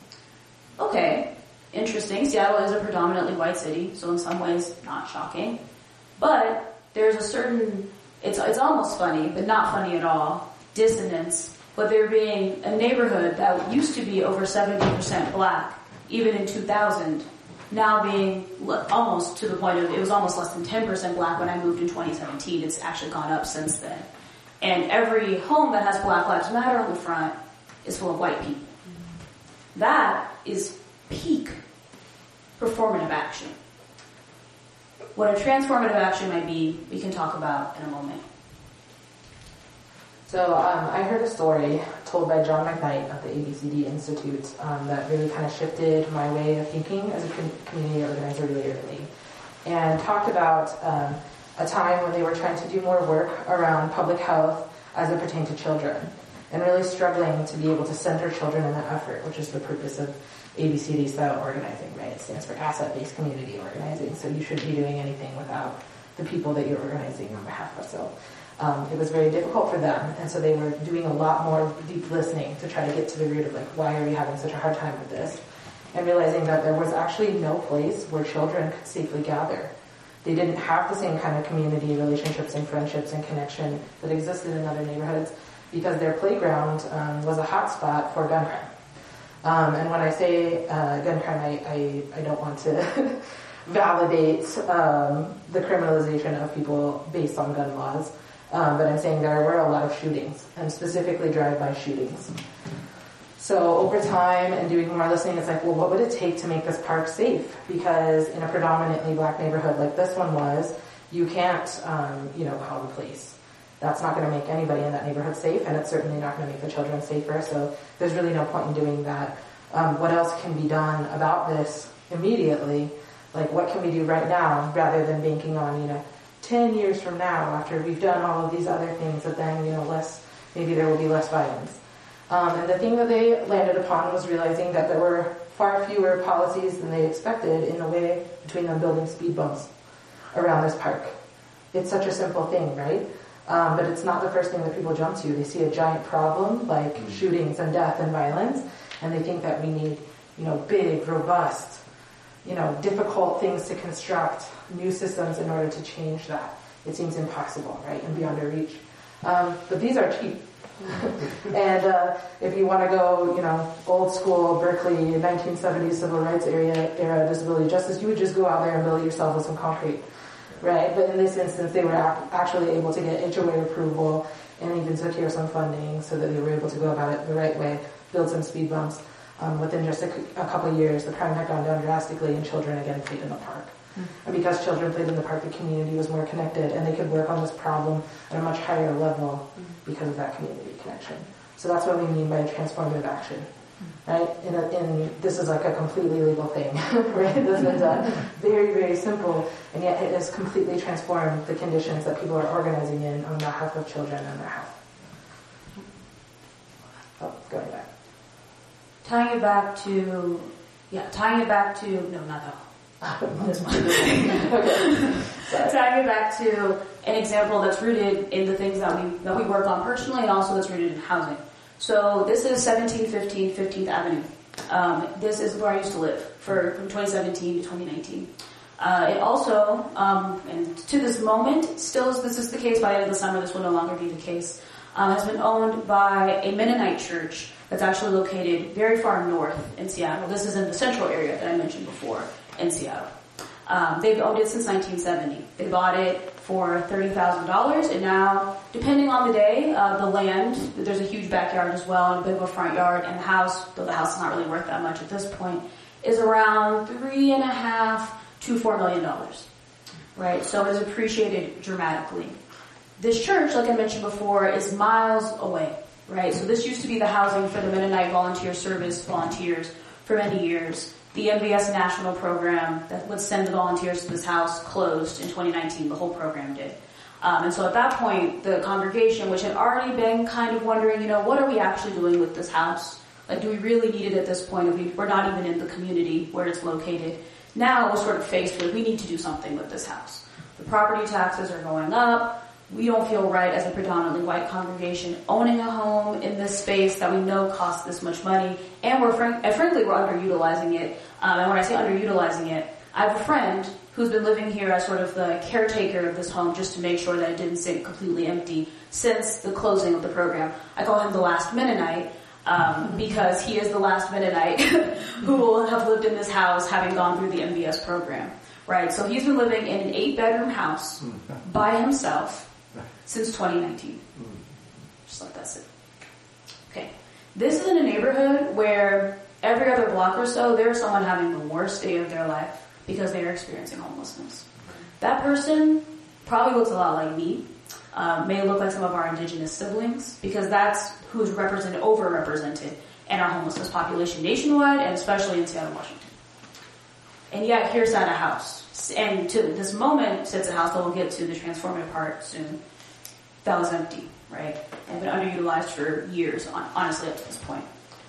Okay, interesting. Seattle is a predominantly white city, so in some ways not shocking. But there's a certain, it's it's almost funny, but not funny at all, dissonance. But there being a neighborhood that used to be over seventy percent black, even in two thousand, now being almost to the point of, it was almost less than ten percent black when I moved in twenty seventeen. It's actually gone up since then. And every home that has Black Lives Matter on the front is full of white people. That is peak performative action. What a transformative action might be, we can talk about in a moment. So um, I heard a story told by John McKnight of the A B C D Institute um, that really kind of shifted my way of thinking as a com- community organizer really early, and talked about um, a time when they were trying to do more work around public health as it pertained to children, and really struggling to be able to center children in that effort, which is the purpose of A B C D style organizing, right? It stands for asset-based community organizing, so you shouldn't be doing anything without the people that you're organizing on behalf of. So um, it was very difficult for them, and so they were doing a lot more deep listening to try to get to the root of, like, why are we having such a hard time with this? And realizing that there was actually no place where children could safely gather. They didn't have the same kind of community relationships and friendships and connection that existed in other neighborhoods, because their playground um, was a hot spot for gun crime. Um, and when I say uh, gun crime, I, I, I don't want to validate um, the criminalization of people based on gun laws, um, but I'm saying there were a lot of shootings, and specifically drive-by shootings. So over time and doing more listening, it's like, well, what would it take to make this park safe? Because in a predominantly black neighborhood like this one was, you can't, um, you know, call the police. That's not going to make anybody in that neighborhood safe, and it's certainly not going to make the children safer, so there's really no point in doing that. Um, what else can be done about this immediately? Like, what can we do right now, rather than banking on, you know, ten years from now, after we've done all of these other things, that then, you know, less, maybe there will be less violence. Um, and the thing that they landed upon was realizing that there were far fewer policies than they expected in the way between them building speed bumps around this park. It's such a simple thing, right? Um, but it's not the first thing that people jump to. They see a giant problem like mm-hmm. shootings and death and violence, and they think that we need, you know, big, robust, you know, difficult things to construct, new systems in order to change that. It seems impossible, right, and beyond our reach. Um, but these are cheap. And uh, if you want to go, you know, old school Berkeley nineteen seventies civil rights area era disability justice, you would just go out there and build it yourself with some concrete, right? But in this instance, they were actually able to get H O A approval and even secure some funding so that they were able to go about it the right way, build some speed bumps. um, within just a, a couple of years, the crime had gone down drastically, and children again played in the park. Mm-hmm. And because children played in the park, the community was more connected, and they could work on this problem at a much higher level mm-hmm. because of that community connection. So that's what we mean by transformative action. Right? And, and this is like a completely legal thing, right? This is uh, very, very simple, and yet it has completely transformed the conditions that people are organizing in on behalf of children and their health. Oh, going back. Tying it back to, yeah, tying it back to, no, not that one. This one. Okay. Tying it back to an example that's rooted in the things that we that we work on personally, and also that's rooted in housing. So this is seventeen fifteen fifteenth Avenue. Um, this is where I used to live for from twenty seventeen to twenty nineteen. Uh, it also, um, and to this moment, still is, this is the case. By the end of the summer, this will no longer be the case. Um, has been owned by a Mennonite church that's actually located very far north in Seattle. This is in the central area that I mentioned before in Seattle. Um, they've owned it since nineteen seventy. They bought it for thirty thousand dollars, and now, depending on the day, uh, the land, there's a huge backyard as well, and a bit of a front yard, and the house, though the house is not really worth that much at this point, is around three and a half to four million dollars. Right? So it's appreciated dramatically. This church, like I mentioned before, is miles away. Right? So this used to be the housing for the Mennonite Volunteer Service volunteers for many years. The M V S national program that would send the volunteers to this house closed in twenty nineteen. The whole program did. Um, and so at that point, the congregation, which had already been kind of wondering, you know, what are we actually doing with this house? Like, do we really need it at this point? If we're not even in the community where it's located. Now we're sort of faced with, we need to do something with this house. The property taxes are going up. We don't feel right as a predominantly white congregation owning a home in this space that we know costs this much money, and we're frank- and frankly we're underutilizing it. Um, and when I say underutilizing it, I have a friend who's been living here as sort of the caretaker of this home just to make sure that it didn't sit completely empty since the closing of the program. I call him the last Mennonite um, because he is the last Mennonite who will have lived in this house having gone through the M V S program. Right? So he's been living in an eight-bedroom house by himself since twenty nineteen. Just let that sit. Okay. This is in a neighborhood where every other block or so, there's someone having the worst day of their life because they are experiencing homelessness. That person probably looks a lot like me, uh, may look like some of our indigenous siblings, because that's who's represented, overrepresented in our homelessness population nationwide, and especially in Seattle, Washington. And yet, here's at a house. And to this moment, sits a house that we'll get to the transformative part soon. That was empty, right? And been underutilized for years, honestly, up to this point.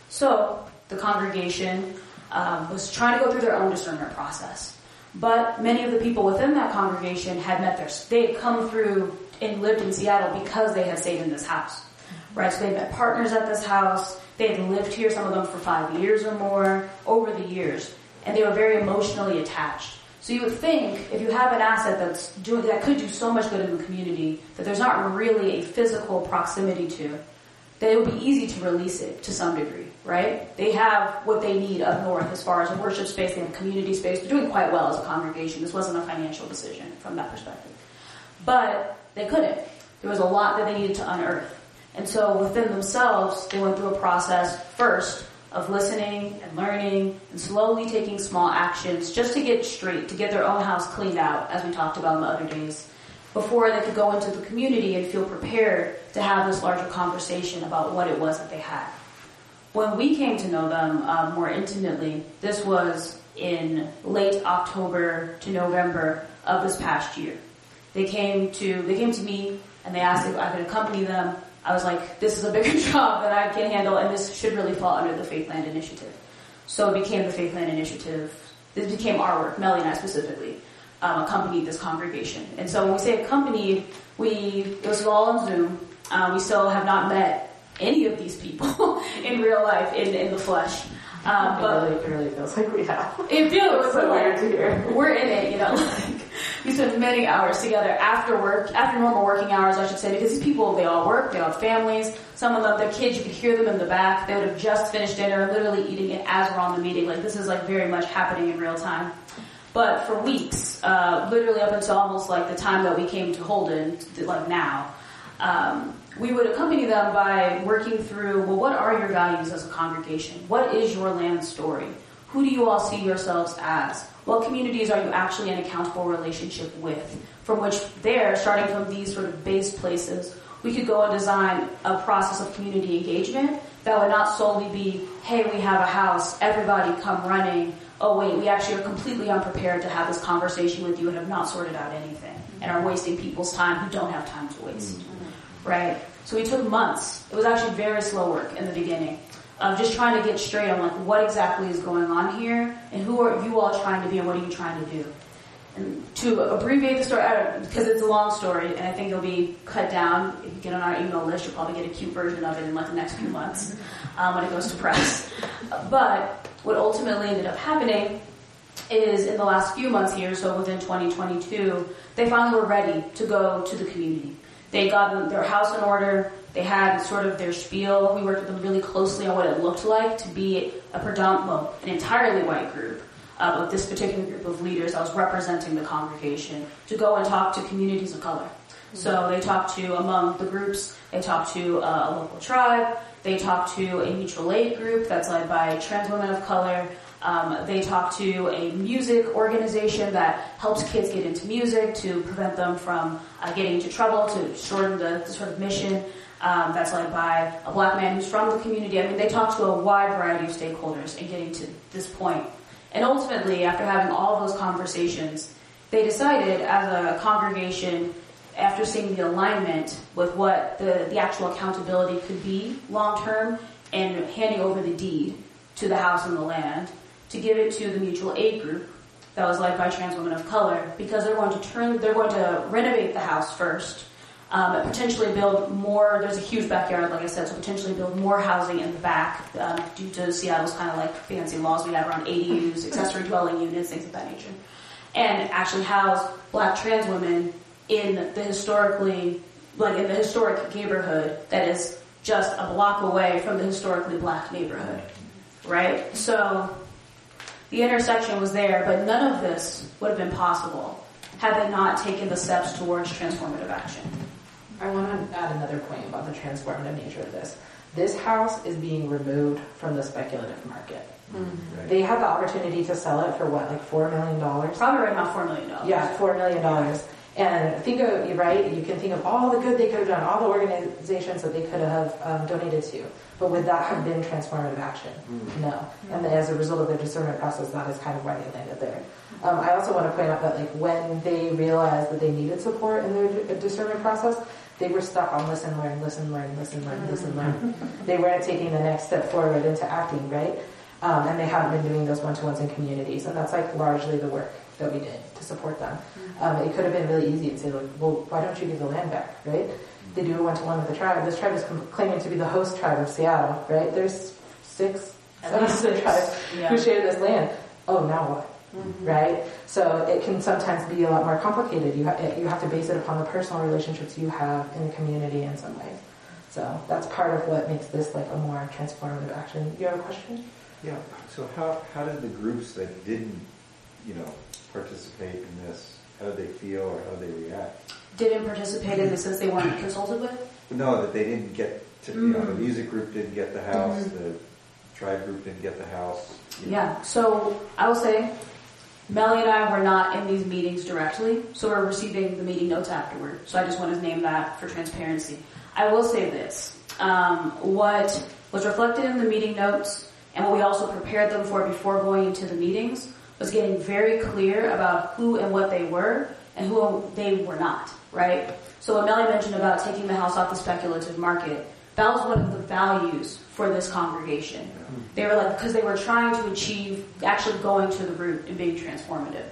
So, the congregation um, was trying to go through their own discernment process. But many of the people within that congregation had met their, they had come through and lived in Seattle because they had stayed in this house, right? So they met partners at this house. They had lived here, some of them for five years or more, over the years. And they were very emotionally attached. So you would think, if you have an asset that's doing, that could do so much good in the community, that there's not really a physical proximity to, that it would be easy to release it to some degree, right? They have what they need up north as far as a worship space, they have community space. They're doing quite well as a congregation. This wasn't a financial decision from that perspective. But they couldn't. There was a lot that they needed to unearth. And so within themselves, they went through a process first of listening and learning and slowly taking small actions just to get straight, to get their own house cleaned out, as we talked about in the other days, before they could go into the community and feel prepared to have this larger conversation about what it was that they had. When we came to know them um, more intimately, this was in late October to November of this past year. They came to they came to me and they asked if I could accompany them. I was like, this is a bigger job that I can handle, and this should really fall under the Faithland Initiative. So it became the Faithland Initiative. This became our work, Melly and I specifically, um, accompanied this congregation. And so when we say accompanied, we it was all on Zoom. Um, we still have not met any of these people in real life, in, in the flesh. Um, but it really, it really feels like we have. It feels it's so weird to hear. We're in it, you know. Like, we spend many hours together after work, after normal working hours, I should say, because these people, they all work, they all have families. Some of them, their kids, you could hear them in the back. They would have just finished dinner, literally eating it as we're on the meeting. Like, this is like very much happening in real time. But for weeks, uh, literally up until almost like the time that we came to Holden, like now, Um, we would accompany them by working through, well, what are your values as a congregation? What is your land story? Who do you all see yourselves as? What communities are you actually in accountable relationship with? From which there, starting from these sort of base places, we could go and design a process of community engagement that would not solely be, hey, we have a house, everybody come running. Oh wait, we actually are completely unprepared to have this conversation with you and have not sorted out anything and are wasting people's time who don't have time to waste. Mm-hmm. Right? So we took months. It was actually very slow work in the beginning of just trying to get straight on like what exactly is going on here and who are you all trying to be and what are you trying to do. And to abbreviate the story, because it's a long story and I think it'll be cut down. If you get on our email list, you'll probably get a cute version of it in like the next few months um, when it goes to press. But what ultimately ended up happening is in the last few months here, so within twenty twenty-two, they finally were ready to go to the community. They got their house in order. They had sort of their spiel. We worked with them really closely on what it looked like to be a predominant, well, an entirely white group. Uh, with this particular group of leaders that was representing the congregation to go and talk to communities of color. So they talked to, among the groups, they talked to uh, a local tribe, they talked to a mutual aid group that's led by trans women of color, um, they talked to a music organization that helps kids get into music to prevent them from uh, getting into trouble, to shorten the, the sort of mission. Um, that's led by a black man who's from the community. I mean, they talked to a wide variety of stakeholders in getting to this point. And ultimately, after having all of those conversations, they decided as a congregation, after seeing the alignment with what the, the actual accountability could be long-term and handing over the deed to the house and the land, to give it to the mutual aid group that was led by trans women of color, because they're going to turn, they're going to renovate the house first, um, and potentially build more. There's a huge backyard, like I said, so potentially build more housing in the back um, due to Seattle's kind of like fancy laws we have around A D Us, accessory dwelling units, things of that nature, and actually house black trans women in the historically, like in the historic neighborhood that is just a block away from the historically black neighborhood, right? So the intersection was there, but none of this would have been possible had they not taken the steps towards transformative action. I want to add another point about the transformative nature of this. This house is being removed from the speculative market. Mm-hmm. Right. They have the opportunity to sell it for what, like four million dollars? Probably right now four million dollars. Yeah, four million dollars. And think of, you're right, you can think of all the good they could have done, all the organizations that they could have um, donated to. But would that have been transformative action? Mm-hmm. No. Mm-hmm. And as a result of their discernment process, that is kind of why they landed there. Um, I also want to point out that like when they realized that they needed support in their discernment process, they were stuck on listen, learn, listen, learn, listen, learn, listen, learn. They weren't taking the next step forward into acting, right? Um, and they haven't been doing those one-to-ones in communities. And that's like largely the work that we did to support them. Um, it could have been really easy to say, like, well, why don't you give the land back, right? They do a one-to-one with the tribe. This tribe is claiming to be the host tribe of Seattle, right? There's six, seven tribes yeah. who share this land. Oh, now what? Mm-hmm. Right? So it can sometimes be a lot more complicated. You, ha- you have to base it upon the personal relationships you have in the community in some ways. So that's part of what makes this like a more transformative action. You have a question? Yeah. So how, how did the groups that didn't, you know, participate in this, how did they feel or how did they react? Didn't participate in this since they weren't consulted with? No, that they didn't get to, mm-hmm. you know, the music group didn't get the house, mm-hmm. the tribe group didn't get the house. Yeah, so I will say, Melly and I were not in these meetings directly, so we're receiving the meeting notes afterward. So I just want to name that for transparency. I will say this. Um, what was reflected in the meeting notes and what we also prepared them for before going into the meetings was getting very clear about who and what they were and who they were not, right? So what Melly mentioned about taking the house off the speculative market, that was one of the values for this congregation. They were like, because they were trying to achieve actually going to the root and being transformative.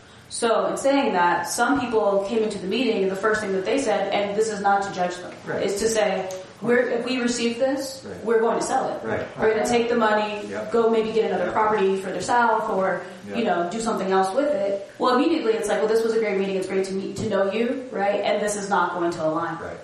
So in saying that, some people came into the meeting and the first thing that they said, and this is not to judge them, right. is to say, we're, if we receive this, right. we're going to sell it. Right. We're going to take the money, yep. go maybe get another yep. property further south, or yep. you know, do something else with it. Well, immediately it's like, well, this was a great meeting. It's great to meet, to know you, right? And this is not going to align. Right.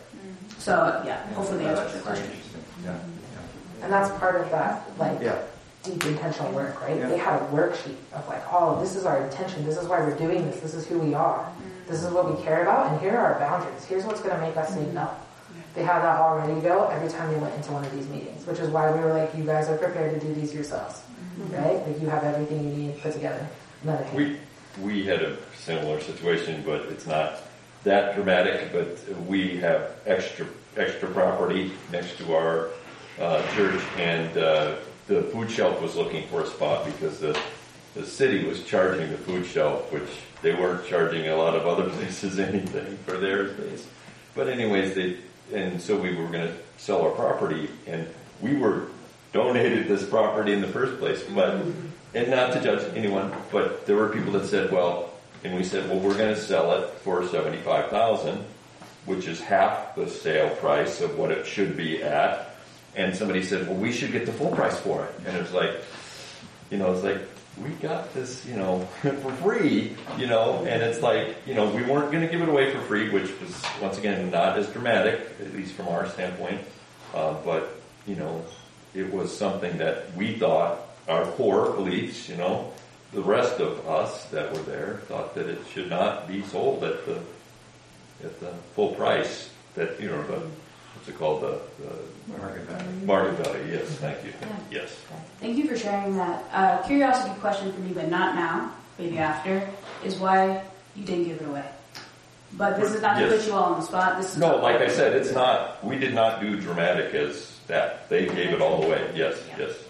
So yeah, hopefully the answer to your question. Yeah. And that's part of that, like, yeah. deep intentional work, right? Yeah. They had a worksheet of like, oh, this is our intention. This is why we're doing this. This is who we are. This is what we care about. And here are our boundaries. Here's what's going to make us say no. They have that all ready to go every time they went into one of these meetings, which is why we were like, you guys are prepared to do these yourselves, mm-hmm. right? Like you have everything you need put together. Another we we had a similar situation, but it's not that dramatic. But we have extra extra property next to our uh, church, and uh, the food shelf was looking for a spot because the the city was charging the food shelf, which they weren't charging a lot of other places anything for their space. But anyways, they. And so we were going to sell our property, and we were donated this property in the first place. But, and not to judge anyone, but there were people that said, well, and we said, well, we're going to sell it for seventy-five thousand dollars, which is half the sale price of what it should be at. And somebody said, well, we should get the full price for it. And it was like, you know, it's like, we got this, you know, for free, you know, and it's like, you know, we weren't going to give it away for free, which was, once again, not as dramatic, at least from our standpoint, uh, but, you know, it was something that we thought, our core beliefs, you know, the rest of us that were there thought that it should not be sold at the, at the full price that, you know, the, what's it called, the, the Market value. Market value, yes, thank you. Yeah. Yes. Thank you for sharing that. Uh, curiosity question for me, but not now, maybe after, is why you didn't give it away. But this is not to Yes. put you all on the spot. This is No, like I said, it's not, we did not do dramatic as that. They gave it all away. Yes, Yeah. yes.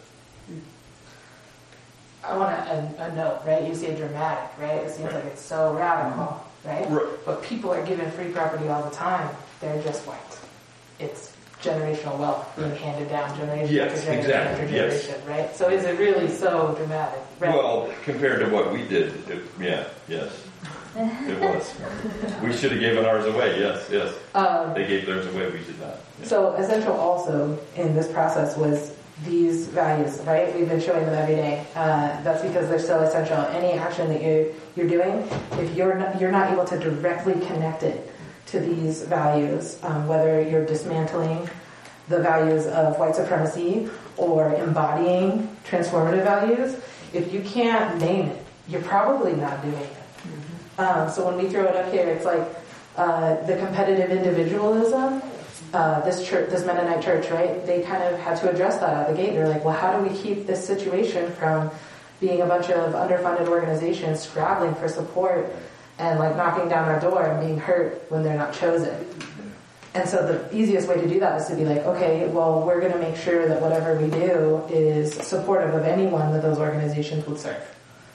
I want a, a note, right? You say dramatic, right? It seems Right. like it's so radical, right? Right. But people are given free property all the time. They're just white. It's generational wealth being handed down generation Yes, after generation exactly, after yes. generation, right? So is it really so dramatic? Right? Well, compared to what we did, it, yeah, yes. It was. We should have given ours away, yes, yes. Um, They gave theirs away, we did not. Yeah. So essential also in this process was these values, right? We've been showing them every day. Uh, that's because they're so essential. Any action that you you're doing, if you're not, you're not able to directly connect it to these values, um, whether you're dismantling the values of white supremacy or embodying transformative values, if you can't name it, you're probably not doing it. Um, so when we throw it up here, it's like uh, the competitive individualism. Uh, this church, this Mennonite church, right? They kind of had to address that out the gate. They're like, well, how do we keep this situation from being a bunch of underfunded organizations scrabbling for support and like knocking down our door and being hurt when they're not chosen? And so the easiest way to do that is to be like, okay, well, we're going to make sure that whatever we do is supportive of anyone that those organizations would serve,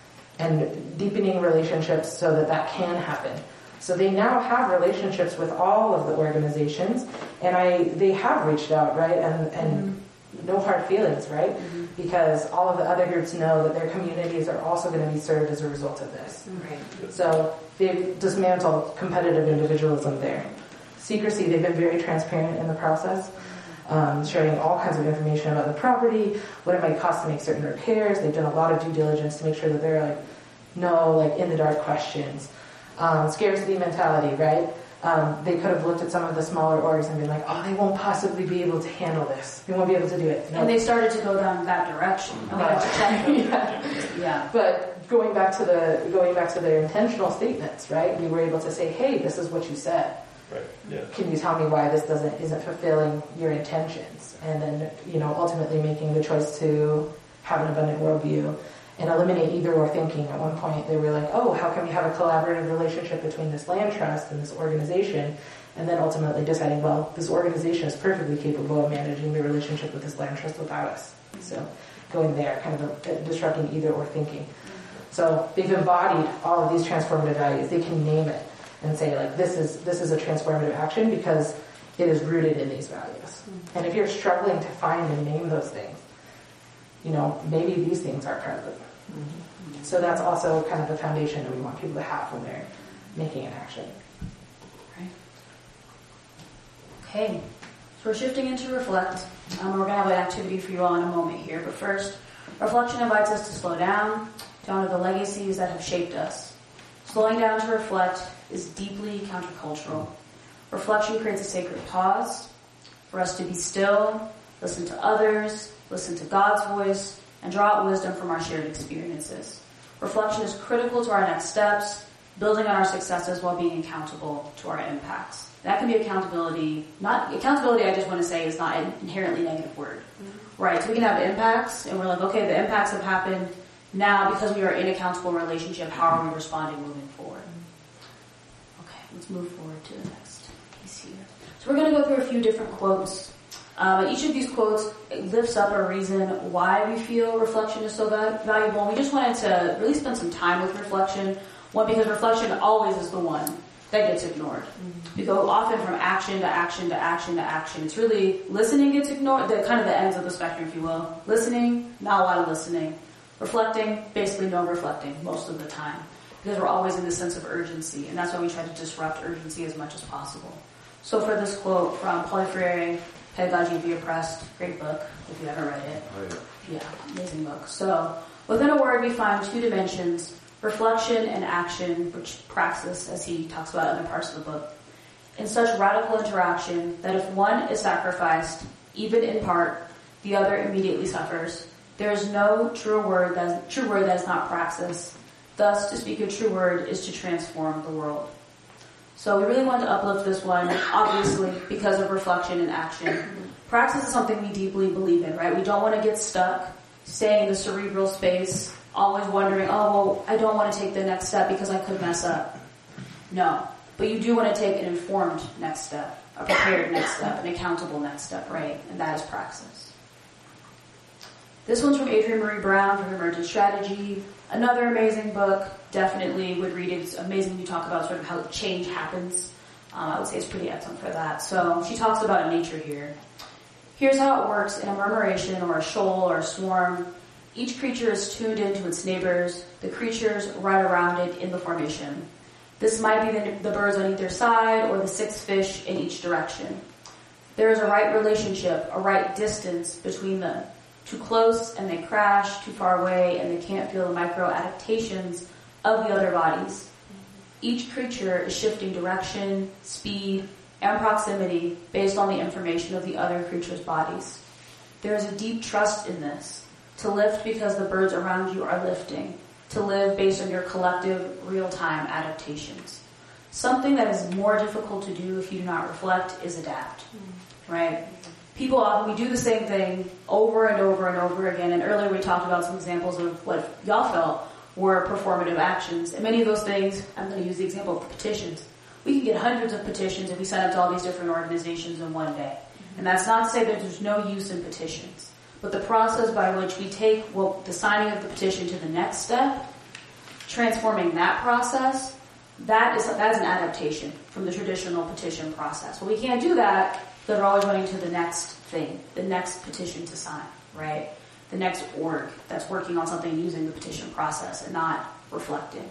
and deepening relationships so that that can happen. So they now have relationships with all of the organizations, and I they have reached out, right? And and mm-hmm. no hard feelings, right? Mm-hmm. Because all of the other groups know that their communities are also going to be served as a result of this. Right. So they've dismantled competitive individualism there. Secrecy, they've been very transparent in the process, um, sharing all kinds of information about the property, what it might cost to make certain repairs. They've done a lot of due diligence to make sure that there are like no like in the dark questions. Um, scarcity mentality, right? Um, they could have looked at some of the smaller orgs and been like, oh, they won't possibly be able to handle this. They won't be able to do it. No. And they started to go down that direction. And we had to check them. yeah. Yeah. But going back to the going back to their intentional statements, right? We were able to say, hey, this is what you said. Right. Yeah. Can you tell me why this doesn't isn't fulfilling your intentions? And then, you know, ultimately making the choice to have an abundant worldview and eliminate either or thinking. At one point, they were like, oh, how can we have a collaborative relationship between this land trust and this organization? And then ultimately deciding, well, this organization is perfectly capable of managing the relationship with this land trust without us. So going there, kind of a, disrupting either or thinking. So they've embodied all of these transformative values. They can name it and say, like, this is this is a transformative action because it is rooted in these values. Mm-hmm. And if you're struggling to find and name those things, you know, maybe these things are part of it. Mm-hmm. So that's also kind of the foundation that we want people to have when they're making an action. Right. Okay, so we're shifting into reflect. Um, we're going to have an activity for you all in a moment here, but first, reflection invites us to slow down, to honor the legacies that have shaped us. Slowing down to reflect is deeply countercultural. Reflection creates a sacred pause for us to be still, listen to others, listen to God's voice, and draw out wisdom from our shared experiences. Reflection is critical to our next steps, building on our successes while being accountable to our impacts. That can be accountability. Not accountability, I just want to say, is not an inherently negative word. Mm-hmm. Right? So we can have impacts, and we're like, okay, the impacts have happened. Now, because we are in a accountable relationship, how are we responding moving forward? Okay, let's move forward to the next piece here. So we're going to go through a few different quotes. Um, each of these quotes lifts up a reason why we feel reflection is so va- valuable. And we just wanted to really spend some time with reflection. One, because reflection always is the one that gets ignored. Mm-hmm. We go often from action to action to action to action. It's really listening gets ignored, the kind of the ends of the spectrum, if you will. Listening, not a lot of listening. Reflecting, basically no reflecting most of the time. Because we're always in this sense of urgency. And that's why we try to disrupt urgency as much as possible. So for this quote from Paulo Freire, Pedagogy of the Oppressed, great book, if you haven't read it. Oh, yeah. Yeah, amazing book. So, within a word we find two dimensions, reflection and action, which praxis, as he talks about in other parts of the book. In such radical interaction that if one is sacrificed, even in part, the other immediately suffers. There is no true word that is, true word that is not praxis. Thus, to speak a true word is to transform the world. So we really want to uplift this one, obviously, because of reflection and action. Praxis is something we deeply believe in, right? We don't want to get stuck, staying in the cerebral space, always wondering, oh, well, I don't want to take the next step because I could mess up. No. But you do want to take an informed next step, a prepared next step, an accountable next step, right? And that is praxis. This one's from Adrienne Maree Brown from Emergent Strategy. Another amazing book. Definitely would read it. It's amazing you talk about sort of how change happens. Um, I would say it's pretty excellent for that. So she talks about nature here. Here's how it works in a murmuration or a shoal or a swarm. Each creature is tuned into its neighbors, the creatures right around it in the formation. This might be the, the birds on either side or the six fish in each direction. There is a right relationship, a right distance between them. Too close and they crash, too far away and they can't feel the micro-adaptations of the other bodies. Each creature is shifting direction, speed, and proximity based on the information of the other creature's bodies. There is a deep trust in this. To lift because the birds around you are lifting. To live based on your collective, real-time adaptations. Something that is more difficult to do if you do not reflect is adapt. Mm-hmm. Right? People often, we do the same thing over and over and over again. And earlier we talked about some examples of what y'all felt were performative actions. And many of those things, I'm going to use the example of petitions. We can get hundreds of petitions if we send it to all these different organizations in one day. And that's not to say that there's no use in petitions. But the process by which we take well, the signing of the petition to the next step, transforming that process, that is that is an adaptation from the traditional petition process. Well, we can't do that because we're always running to the next thing, the next petition to sign, right? The next org that's working on something using the petition process and not reflecting.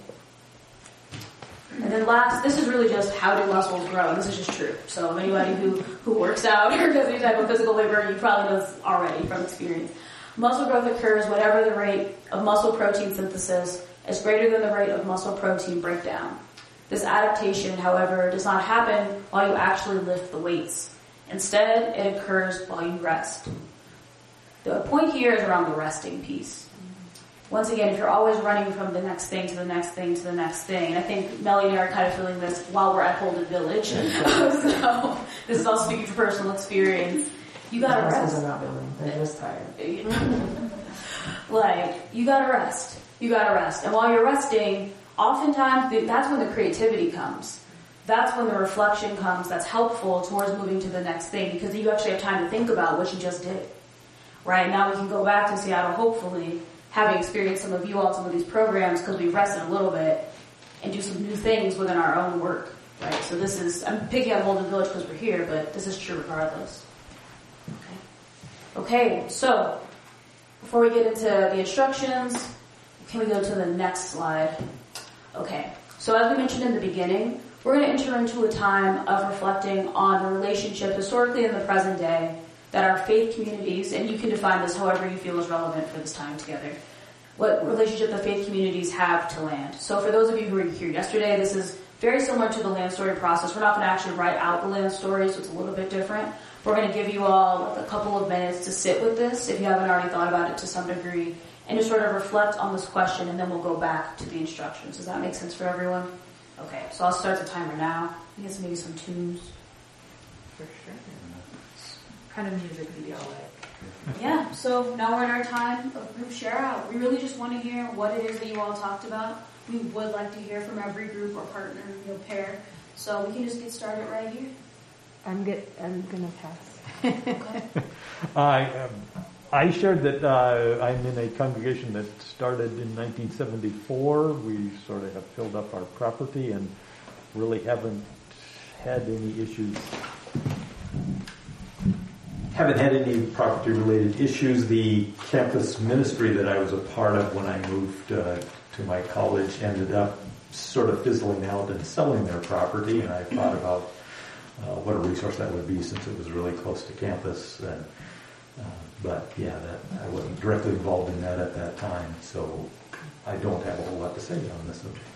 And then last, this is really just how do muscles grow, and this is just true. So anybody who, who works out or does any type of physical labor, you probably know this already from experience. Muscle growth occurs whenever the rate of muscle protein synthesis is greater than the rate of muscle protein breakdown. This adaptation, however, does not happen while you actually lift the weights. Instead, it occurs while you rest. The point here is around the resting piece. Once again, if you're always running from the next thing to the next thing to the next thing, and I think Melly and I are kind of feeling this while we're at Holden Village, so this is all speaking from personal experience. You gotta rest. They're not building. They're just tired. Like, you gotta rest. You gotta rest. And while you're resting, oftentimes that's when the creativity comes. That's when the reflection comes that's helpful towards moving to the next thing, because you actually have time to think about what you just did. Right? Now we can go back to Seattle, hopefully, having experienced some of you all, some of these programs, because we've rested a little bit, and do some new things within our own work, right? So this is, I'm picking up Holden Village because we're here, but this is true regardless. Okay. Okay, so, before we get into the instructions, can we go to the next slide? Okay, so as we mentioned in the beginning, we're going to enter into a time of reflecting on the relationship historically in the present day that our faith communities, and you can define this however you feel is relevant for this time together, what relationship the faith communities have to land. So for those of you who were here yesterday, this is very similar to the land story process. We're not going to actually write out the land story, so it's a little bit different. We're going to give you all a couple of minutes to sit with this, if you haven't already thought about it to some degree, and to sort of reflect on this question, and then we'll go back to the instructions. Does that make sense for everyone? Okay, so I'll start the timer now. I guess maybe some tunes. For sure. Kind of music do y'all like? Yeah, so now we're in our time of group share out. We really just want to hear what it is that you all talked about. We would like to hear from every group or partner, you know, pair. So we can just get started right here. I'm good. I'm gonna pass. Okay. I um, I shared that uh, I'm in a congregation that started in nineteen seventy-four. We sort of have filled up our property and really haven't had any issues. Haven't had any property-related issues. The campus ministry that I was a part of when I moved uh, to my college ended up sort of fizzling out and selling their property, and I thought about uh, what a resource that would be since it was really close to campus. And uh, but yeah, that I wasn't directly involved in that at that time, so I don't have a whole lot to say on this subject.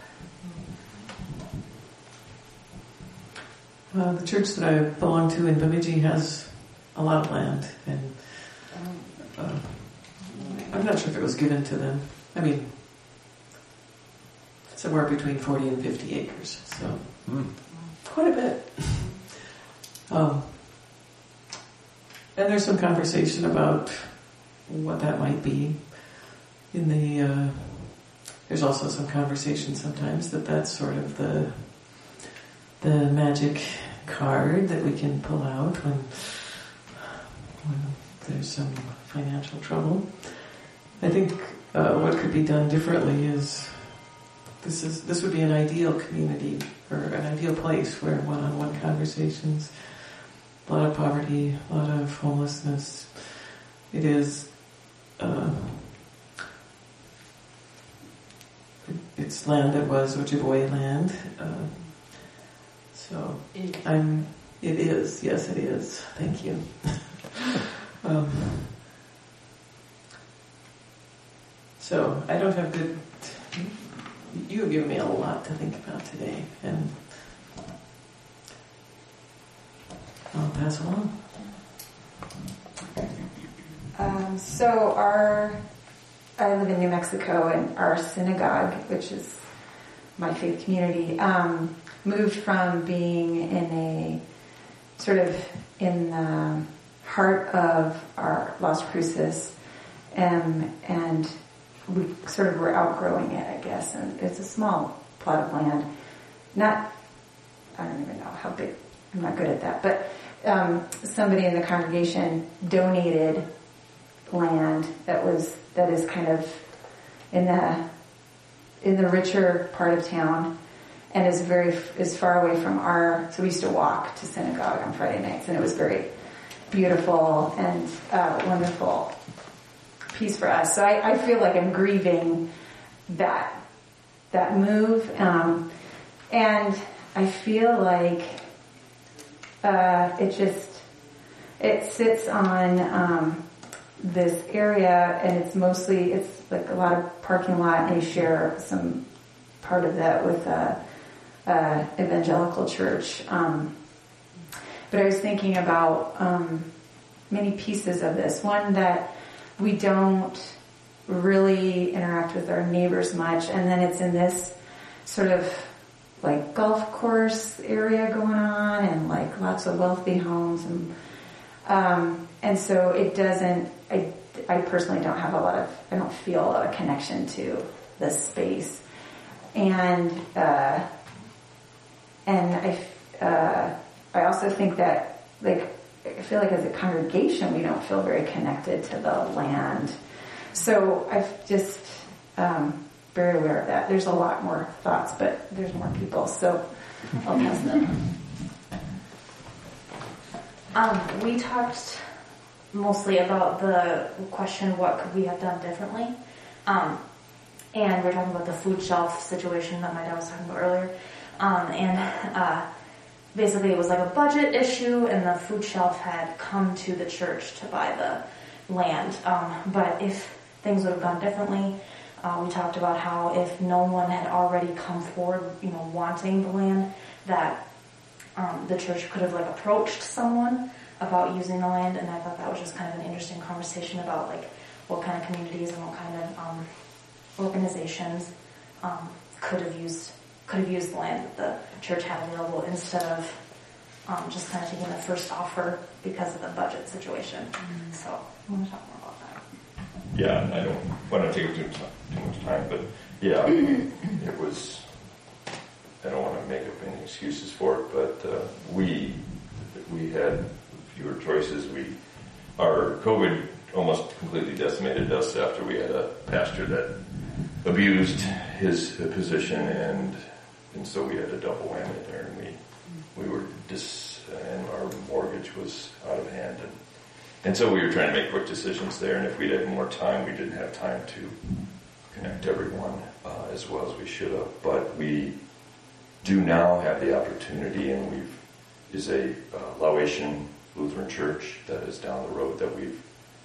Uh, the church that I belong to in Bemidji has a lot of land, and uh, I'm not sure if it was given to them. I mean, somewhere between forty and fifty acres, so mm. quite a bit. Um, and there's some conversation about what that might be. In the uh, there's also some conversation sometimes that that's sort of the the magic card that we can pull out when when there's some financial trouble. I think uh, what could be done differently is this is this would be an ideal community or an ideal place where one-on-one conversations, a lot of poverty, a lot of homelessness. It is uh, it's land that was Ojibwe land. Uh, so I'm. It is. Yes, it is. Thank you. um, so I don't have good. You have given me a lot to think about today, and I'll pass along. Um, so our, I live in New Mexico, and our synagogue, which is my faith community, um, moved from being in a sort of in the heart of our Las Cruces, um, and we sort of were outgrowing it, I guess, and it's a small plot of land. Not, I don't even know how big, I'm not good at that, but um, somebody in the congregation donated land that was, that is kind of in the, in the richer part of town, and is very, is far away from our, so we used to walk to synagogue on Friday nights, and it was very beautiful and uh, wonderful piece for us. So I, I feel like I'm grieving that that move, um, and I feel like uh, it just it sits on um, this area, and it's mostly it's like a lot of parking lot, and they share some part of that with a, a evangelical church. Um, but I was thinking about um, many pieces of this. One that we don't really interact with our neighbors much, and then it's in this sort of like golf course area going on, and like lots of wealthy homes, and um, and so it doesn't. I I personally don't have a lot of. I don't feel a lot of connection to this space, and uh, and I uh, I also think that like. I feel like as a congregation, we don't feel very connected to the land. So I've just um, very aware of that. There's a lot more thoughts, but there's more people, so I'll pass them. Um, we talked mostly about the question, what could we have done differently? Um, and we're talking about the food shelf situation that my dad was talking about earlier. Um, and uh, basically it was like a budget issue, and the food shelf had come to the church to buy the land. Um, but if things would have gone differently, uh, we talked about how if no one had already come forward, you know, wanting the land, that um, the church could have like approached someone about using the land. And I thought that was just kind of an interesting conversation about like what kind of communities and what kind of um, organizations um, could have used could have used the land that the church had available instead of um, just kind of taking the first offer because of the budget situation. Mm-hmm. So I want to talk more about that. Yeah, I don't want to take too, too much time, but yeah, it was, I don't want to make up any excuses for it, but uh, we we had fewer choices. We Our COVID almost completely decimated us after we had a pastor that abused his position, and and so we had a double whammy there, and we we were dis and our mortgage was out of hand, and and so we were trying to make quick decisions there. And if we'd had more time, we didn't have time to connect everyone uh, as well as we should have. But we do now have the opportunity, and we've is a uh, Laotian Lutheran church that is down the road that we've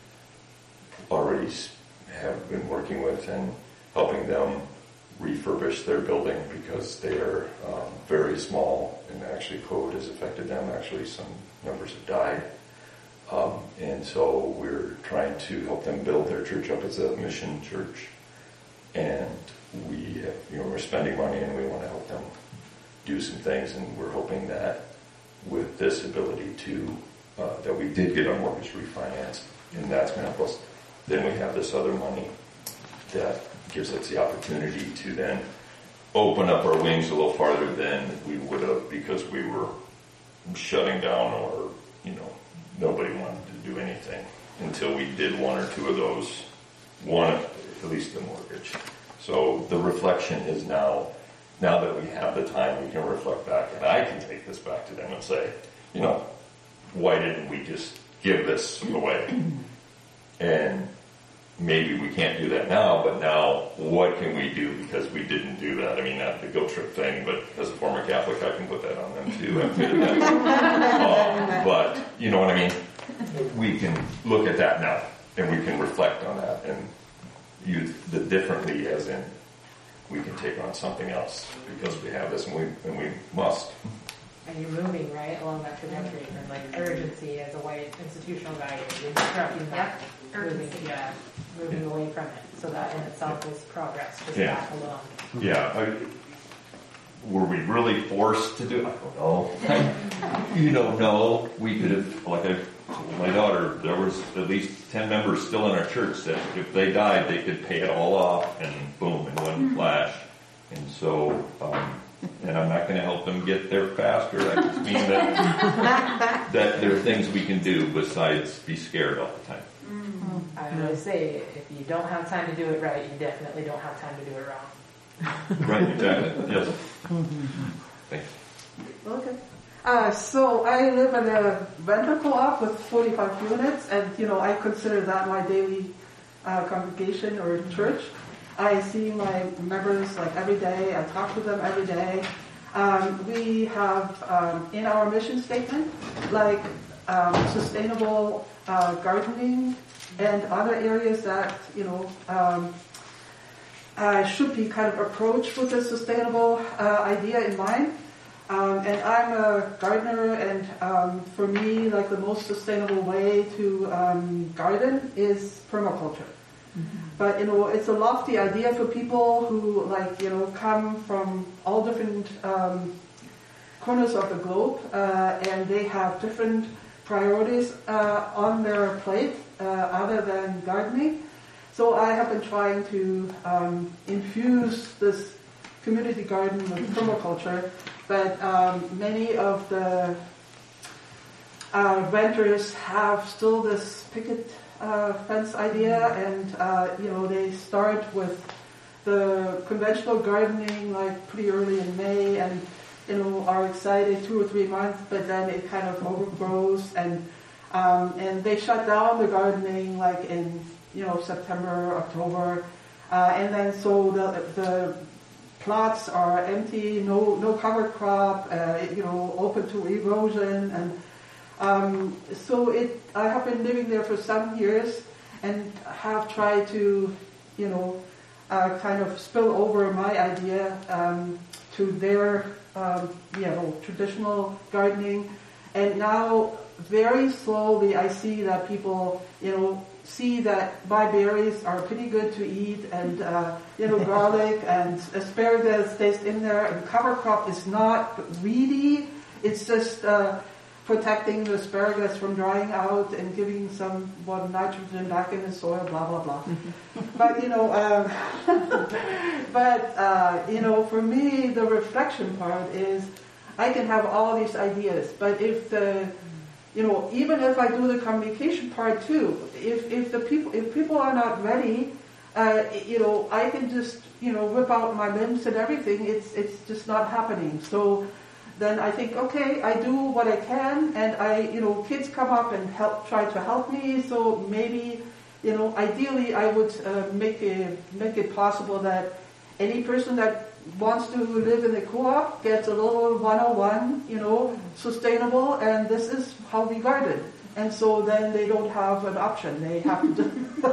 already have been working with and helping them refurbish their building because they are um, very small, and actually COVID has affected them. Actually, some members have died. Um, and so we're trying to help them build their church up as a mission church. And we have, you know, we're spending money and we want to help them do some things, and we're hoping that with this ability to, uh, that we did get our mortgage refinanced, and that's going to help us. Then we have this other money that gives us the opportunity to then open up our wings a little farther than we would have because we were shutting down, or, you know, nobody wanted to do anything until we did one or two of those, one, at least the mortgage. So the reflection is now, now that we have the time, we can reflect back, and I can take this back to them and say, you know, why didn't we just give this away? And maybe we can't do that now, but now what can we do because we didn't do that? I mean, not the guilt trip thing, but as a former Catholic, I can put that on them too. um, but you know what I mean? We can look at that now, and we can reflect on that and use the differently, as in we can take on something else because we have this, and we, and we must. And you're moving, right, along that trajectory from like urgency as a white institutional value. You're disrupting that. Yep. Moving, yeah, moving away from it. So that in itself is progress, just Yeah. that alone. Yeah. I, were we really forced to do it? I don't know. You don't know. We could have, like I told my daughter, there was at least ten members still in our church that if they died, they could pay it all off, and boom, in one flash. And so, um, and I'm not going to help them get there faster. I just mean that, that there are things we can do besides be scared all the time. Mm-hmm. I always say, if you don't have time to do it right, you definitely don't have time to do it wrong. Right, exactly. Yes. Thanks. Okay. Uh, so I live in a rental co-op with forty-five units, and you know I consider that my daily uh, congregation or church. I see my members like every day. I talk to them every day. Um, we have um, in our mission statement like um, sustainable uh, gardening and other areas that you know um, uh, should be kind of approached with a sustainable uh, idea in mind. Um, and I'm a gardener, and um, for me, like the most sustainable way to um, garden is permaculture. Mm-hmm. But you know, it's a lofty idea for people who like you know come from all different um, corners of the globe, uh, and they have different priorities uh, on their plate uh, other than gardening. So I have been trying to um, infuse this community garden with permaculture. But um, many of the uh, renters have still this picket uh, fence idea, and uh, you know they start with the conventional gardening like pretty early in May, and you know are excited two or three months, but then it kind of overgrows, and um, and they shut down the gardening like in you know September, October, uh, and then so the the plots are empty, no no cover crop, uh, you know, open to erosion, and um, so it. I have been living there for some years, and have tried to, you know, uh, kind of spill over my idea um, to their, um, you know, traditional gardening, and now very slowly I see that people, you know, see that my berries are pretty good to eat, and uh, you know, garlic and asparagus stays in there, and cover crop is not weedy. It's just uh, protecting the asparagus from drying out and giving some more nitrogen back in the soil, blah blah blah. But you know, um, but uh, you know, for me, the reflection part is I can have all these ideas, but if the You know, even if I do the communication part too, if if the people if people are not ready, uh, you know, I can just you know whip out my limbs and everything. It's it's just not happening. So then I think, okay, I do what I can, and I you know kids come up and help try to help me. So maybe you know ideally I would uh, make it make it possible that any person that wants to live in the co-op gets a little one oh one, you know, sustainable, and this is how we garden. And so then they don't have an option. They have to do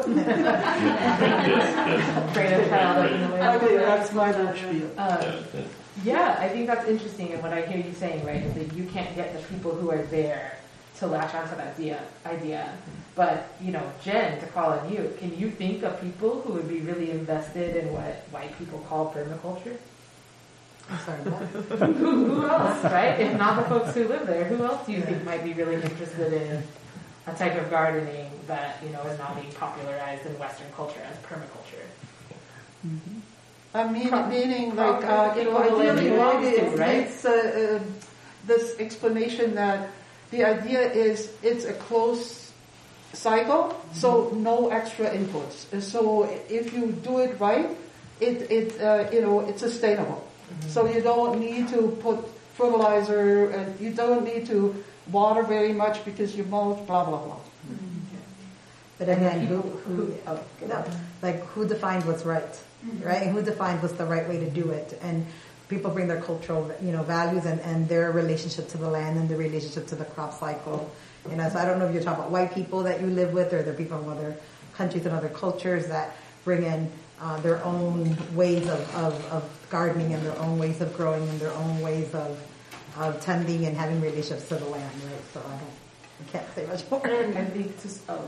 Okay, that's my little spiel. Um, yeah, I think that's interesting, and what I hear you saying, right, is that you can't get the people who are there to latch onto that idea. idea. But, you know, Jen, to call on you, can you think of people who would be really invested in what white people call permaculture? I'm sorry, what? who, who else, right? If not the folks who live there, who else do you think might be really interested in a type of gardening that, you know, is not being popularized in Western culture as permaculture? Mm-hmm. I mean, meaning like, uh, you know, ideally, maybe it's, right? it's uh, uh, this explanation that the idea is it's a closed cycle, so no extra inputs. So if you do it right, it it uh, you know it's sustainable. Mm-hmm. So you don't need to put fertilizer, and you don't need to water very much because you mulch, blah blah blah. Mm-hmm. But again, who who oh, no, like who defined what's right, mm-hmm. right? And who defined what's the right way to do it? And people bring their cultural, you know, values and, and their relationship to the land and their relationship to the crop cycle. You know, so I don't know if you're talking about white people that you live with, or the people from other countries and other cultures that bring in uh, their own ways of, of, of gardening and their own ways of growing and their own ways of, of tending and having relationships to the land, right? So I don't, I can't say much more. I think just oh,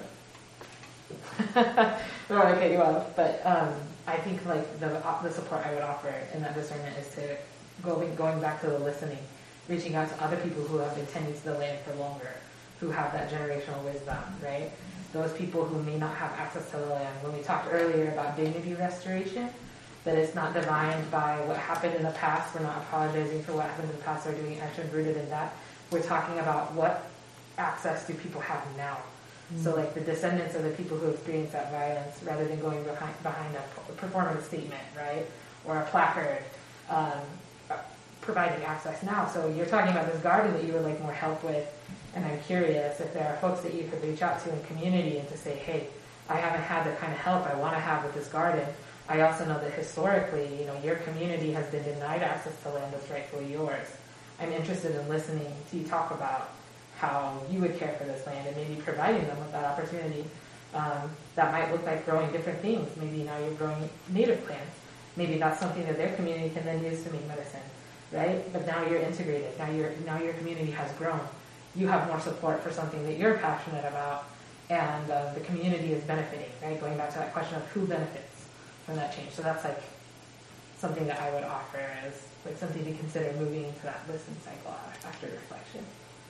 I don't want to cut you off, but um, I think like the the support I would offer in that discernment is to going going back to the listening, reaching out to other people who have been tending to the land for longer, who have that generational wisdom, right? Those people who may not have access to the land. When we talked earlier about dignity restoration, that it's not defined by what happened in the past. We're not apologizing for what happened in the past or doing action rooted in that. We're talking about what access do people have now. Mm-hmm. So like the descendants of the people who experienced that violence, rather than going behind, behind a performance statement, right? Or a placard, um, providing access now. So you're talking about this garden that you would like more help with, and I'm curious if there are folks that you could reach out to in community and to say, hey, I haven't had the kind of help I want to have with this garden. I also know that historically, you know, your community has been denied access to land that's rightfully yours. I'm interested in listening to you talk about how you would care for this land and maybe providing them with that opportunity. Um, that might look like growing different things. Maybe now you're growing native plants. Maybe that's something that their community can then use to make medicine, right? But now you're integrated. Now your now your community has grown. You have more support for something that you're passionate about, and uh, the community is benefiting, right? Going back to that question of who benefits from that change. So that's like something that I would offer as like something to consider moving into that listen cycle after reflection.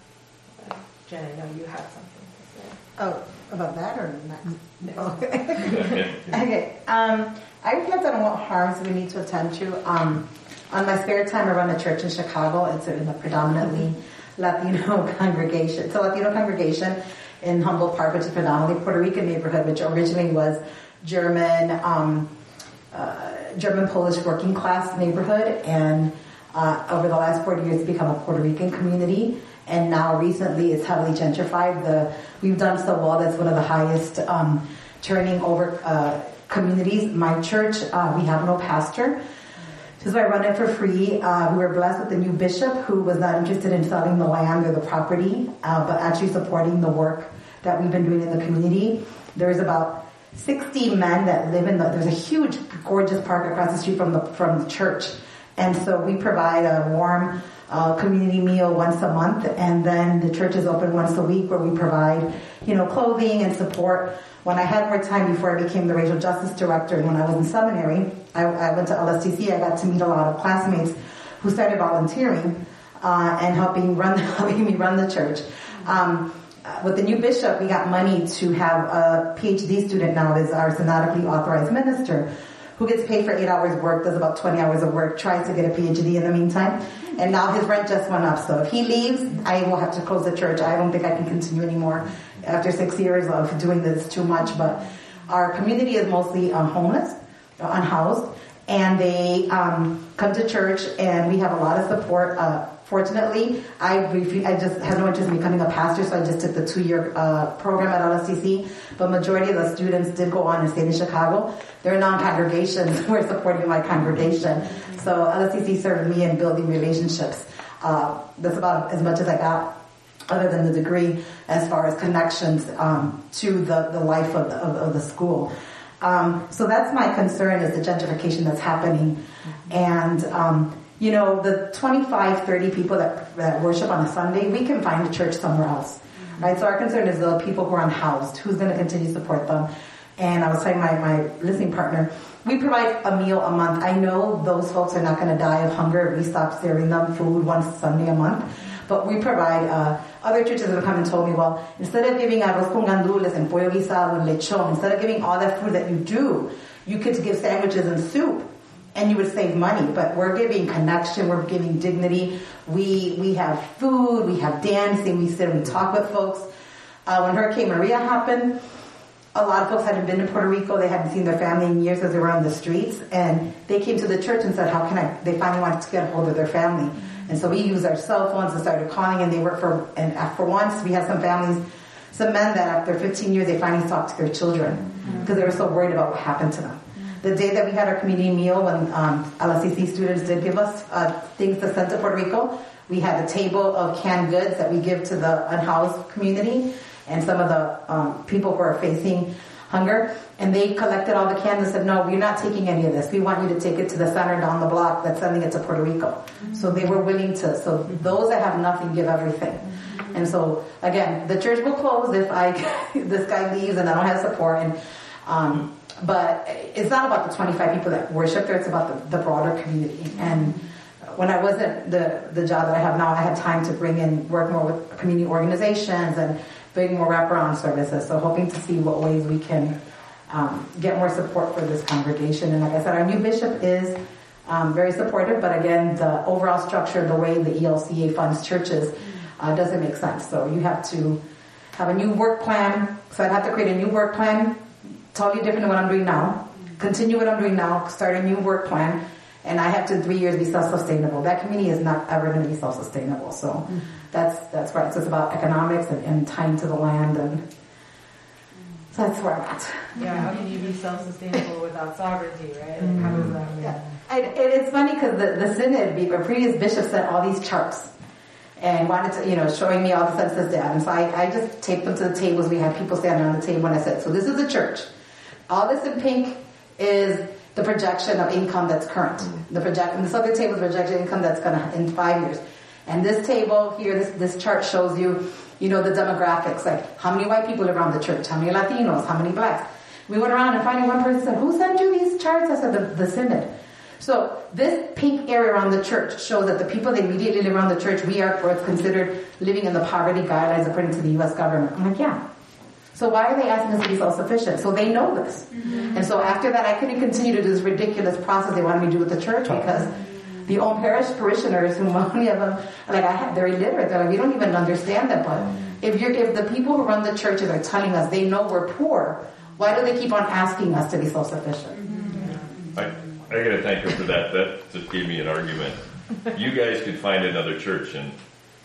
But Jen, I know you have something to say. Oh, about that or next? No. Okay. okay. Um, I reflect on what harms we need to attend to. Um, on my spare time, I run a church in Chicago. It's in a predominantly Latino congregation. It's a Latino congregation in Humboldt Park, which is predominantly Puerto Rican neighborhood, which originally was German, um, uh, German Polish working class neighborhood, and uh, over the last forty years, it's become a Puerto Rican community. And now recently it's heavily gentrified. The, we've done so well that's one of the highest um, turning over uh, communities. My church, uh, we have no pastor. So I run it for free. Uh, we were blessed with a new bishop who was not interested in selling the land or the property, uh, but actually supporting the work that we've been doing in the community. There's about sixty men that live in the, there's a huge, gorgeous park across the street from the, from the church. And so we provide a warm, a community meal once a month, and then the church is open once a week where we provide, you know, clothing and support. When I had more time before I became the racial justice director, and when I was in seminary, I, I went to L S T C. I got to meet a lot of classmates who started volunteering uh, and helping run, helping me run the church. Um, with the new bishop, we got money to have a P H D student now as our synodically authorized minister, who gets paid for eight hours work, does about twenty hours of work, tries to get a P H D in the meantime. And now his rent just went up. So if he leaves, I will have to close the church. I don't think I can continue anymore after six years of doing this too much. But our community is mostly uh, homeless, uh, unhoused, and they um, come to church, and we have a lot of support. Uh, fortunately, I refu- I just had no interest in becoming a pastor, so I just took the two-year uh, program at L S T C. But majority of the students did go on and stay in Chicago. They're non-congregations. We're supporting my congregation. So L S T C served me in building relationships. Uh, that's about as much as I got, other than the degree, as far as connections um, to the, the life of the, of, of the school. Um, so that's my concern, is the gentrification that's happening. And, um, you know, the twenty-five, thirty people that, that worship on a Sunday, we can find a church somewhere else. Right? So our concern is the people who are unhoused. Who's going to continue to support them? And I was telling my, my listening partner, we provide a meal a month. I know those folks are not going to die of hunger if we stop serving them food one Sunday a month. But we provide, uh, other churches have come and told me, well, instead of giving arroz con gandules and pollo guisado and lechon, instead of giving all that food that you do, you could give sandwiches and soup, and you would save money. But we're giving connection, we're giving dignity. We we have food, we have dancing, we sit and we talk with folks. Uh, when Hurricane Maria happened, a lot of folks hadn't been to Puerto Rico. They hadn't seen their family in years as they were on the streets. And they came to the church and said, how can I? They finally wanted to get a hold of their family. And so we used our cell phones and started calling, and they worked for, and for once we had some families, some men that after fifteen years, they finally talked to their children because they were so worried about what happened to them. The day that we had our community meal, when um, L S C C students did give us uh, things to send to Puerto Rico, we had a table of canned goods that we give to the unhoused community and some of the um, people who are facing hunger. And they collected all the cans and said, no, we're not taking any of this. We want you to take it to the center down the block that's sending it to Puerto Rico. Mm-hmm. So they were willing to. So those that have nothing give everything. Mm-hmm. And so, again, the church will close if I this guy leaves and I don't have support. And um, But it's not about the twenty-five people that worship there. It's about the, the broader community. And when I wasn't the, the job that I have now, I had time to bring in, work more with community organizations and bring more wraparound services. So hoping to see what ways we can um, get more support for this congregation. And like I said, our new bishop is um, very supportive, but again, the overall structure, the way the E L C A funds churches uh, doesn't make sense. So you have to have a new work plan. So I'd have to create a new work plan, totally different than what I'm doing now, continue what I'm doing now, start a new work plan, and I have to in three years be self-sustainable. That community is not ever going to be self-sustainable. So mm-hmm. that's that's right. So it's about economics and, and tying to the land, and so that's where I'm at. Yeah, how can you be self-sustainable without sovereignty, right? Like, how does that? Yeah. I, it, it's funny because the, the synod, the previous bishop sent all these charts and wanted to, you know, showing me all the census data. And so I, I just taped them to the tables. We had people standing on the table, and I said, so this is the church. All this in pink is the projection of income that's current. The project, and this other table is projected income that's going to in five years. And this table here, this this chart shows you, you know, the demographics, like how many white people live around the church, how many Latinos, how many blacks. We went around and finally one person said, "Who sent you these charts?" I said, "The, the synod." So this pink area around the church shows that the people that immediately live around the church, we are what's considered living in the poverty guidelines according to the U S government. I'm like, yeah. So why are they asking us to be self-sufficient? So they know this. Mm-hmm. And so after that, I couldn't continue to do this ridiculous process they wanted me to do with the church because the own parish parishioners, who many of them, like I have, they're illiterate. They're like, we don't even understand that. But if you're, if the people who run the churches are telling us they know we're poor, why do they keep on asking us to be self-sufficient? Mm-hmm. I, I got to thank her for that. That just gave me an argument. You guys could find another church, and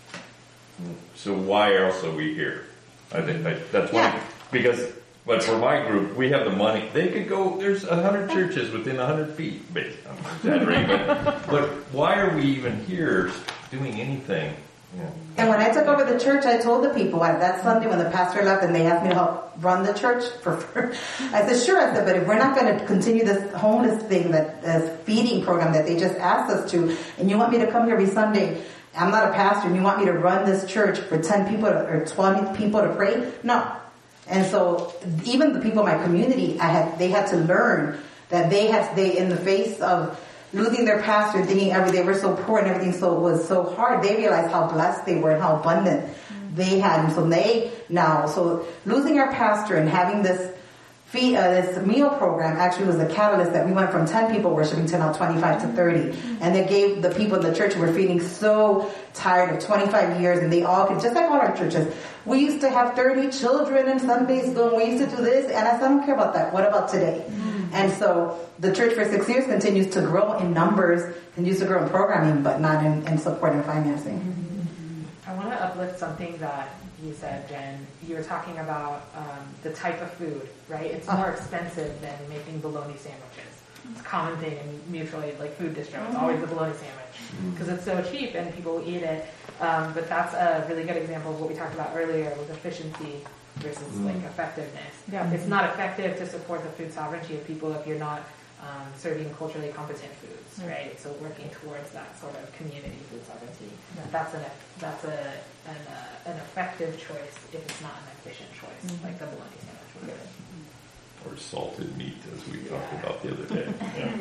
so why else are we here? I think I, that's why, yeah. Because, but for my group, we have the money. They could go, there's a hundred churches within a hundred feet. I'm exaggerating, but, but why are we even here doing anything? Yeah. And when I took over the church, I told the people, that Sunday when the pastor left and they asked me to help run the church, for, for I said, sure, I said, but if we're not going to continue this homeless thing, that this feeding program that they just asked us to, and you want me to come here every Sunday, I'm not a pastor and you want me to run this church for ten people to, or twenty people to pray? No. And so even the people in my community, I had, they had to learn that they had, they, in the face of losing their pastor, thinking every, they were so poor and everything so was so hard, they realized how blessed they were and how abundant mm-hmm. they had. And so they now, so losing our pastor and having this Feed, uh, this meal program actually was the catalyst that we went from ten people worshiping to now twenty-five to thirty. And they gave the people in the church who were feeling so tired of twenty-five years, and they all could, just like all our churches, we used to have thirty children in Sunday school, and we used to do this, and I said, I don't care about that. What about today? Mm-hmm. And so the church for six years continues to grow in numbers, continues to grow in programming, but not in, in support and financing. Mm-hmm. I want to uplift something that you said, Jen. You were talking about um, the type of food, right? It's more expensive than making bologna sandwiches. It's a common thing in mutual aid, like food distro. It's always the bologna sandwich because it's so cheap and people eat it. Um, but that's a really good example of what we talked about earlier with efficiency versus mm. like effectiveness. Yeah. It's not effective to support the food sovereignty of people if you're not um, serving culturally competent foods, mm. right? So working towards that sort of community food sovereignty. Yeah. That's an that's a an, uh, an effective choice if it's not an efficient choice, mm-hmm. like the bologna sandwich would be. Or salted meat, as we yeah. talked about the other day. Yeah.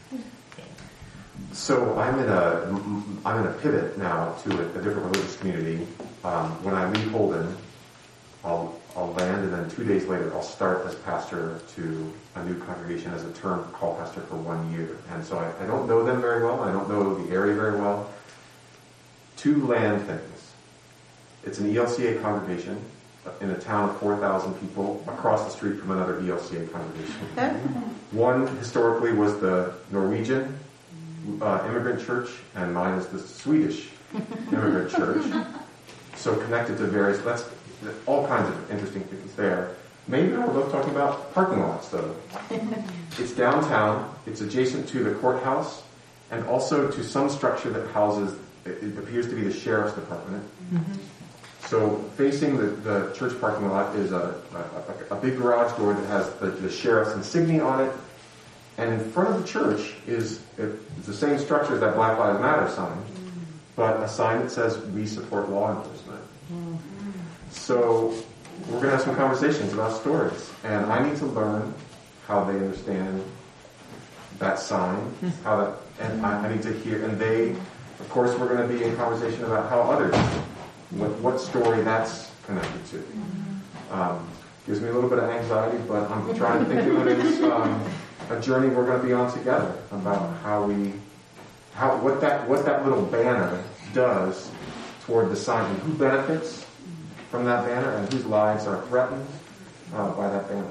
So I'm in a I'm in a pivot now to a, a different religious community. Um, when I leave Holden, I'll I'll land, and then two days later I'll start as pastor to a new congregation as a term call pastor for one year. And so I, I don't know them very well. I don't know the area very well. Two land things. It's an E L C A congregation in a town of four thousand people across the street from another E L C A congregation. One historically was the Norwegian uh, immigrant church, and mine is the Swedish immigrant church. So connected to various, that's all kinds of interesting things there. Maybe I love talking about parking lots, though. It's downtown. It's adjacent to the courthouse, and also to some structure that houses, it appears to be the sheriff's department. Mm-hmm. So facing the, the church parking lot is a, a, a big garage door that has the, the sheriff's insignia on it. And in front of the church is it's the same structure as that Black Lives Matter sign, mm-hmm. but a sign that says, "We support law enforcement." Mm-hmm. So we're going to have some conversations about stories. And I need to learn how they understand that sign, how that, and I, I need to hear, and they, of course, we're going to be in conversation about how others, what, what story that's connected to. Um, gives me a little bit of anxiety, but I'm trying to think of it as um, a journey we're going to be on together about how we, how what that what that little banner does toward the sign, and who benefits from that banner and whose lives are threatened uh, by that banner.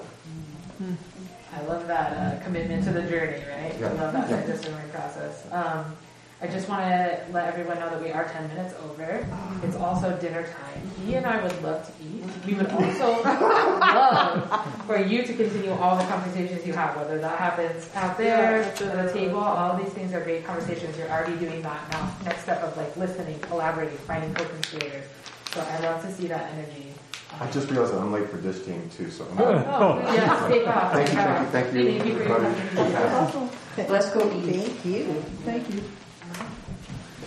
I love that uh, commitment to the journey, right? Yeah. I love that Yeah. discernment process. Um, I just want to let everyone know that we are ten minutes over. It's also dinner time. He and I would love to eat. We would also love for you to continue all the conversations you have, whether that happens out there, at the table. All of these things are great conversations. You're already doing that now. Next step of like listening, collaborating, finding co-conspirators. So I love to see that energy. I just realized that I'm late for dish team too, so I'm Oh, yes, take off. Thank you, take off. thank you, thank you. Thank you for your everybody. time. Let's go eat. Thank you. Thank you.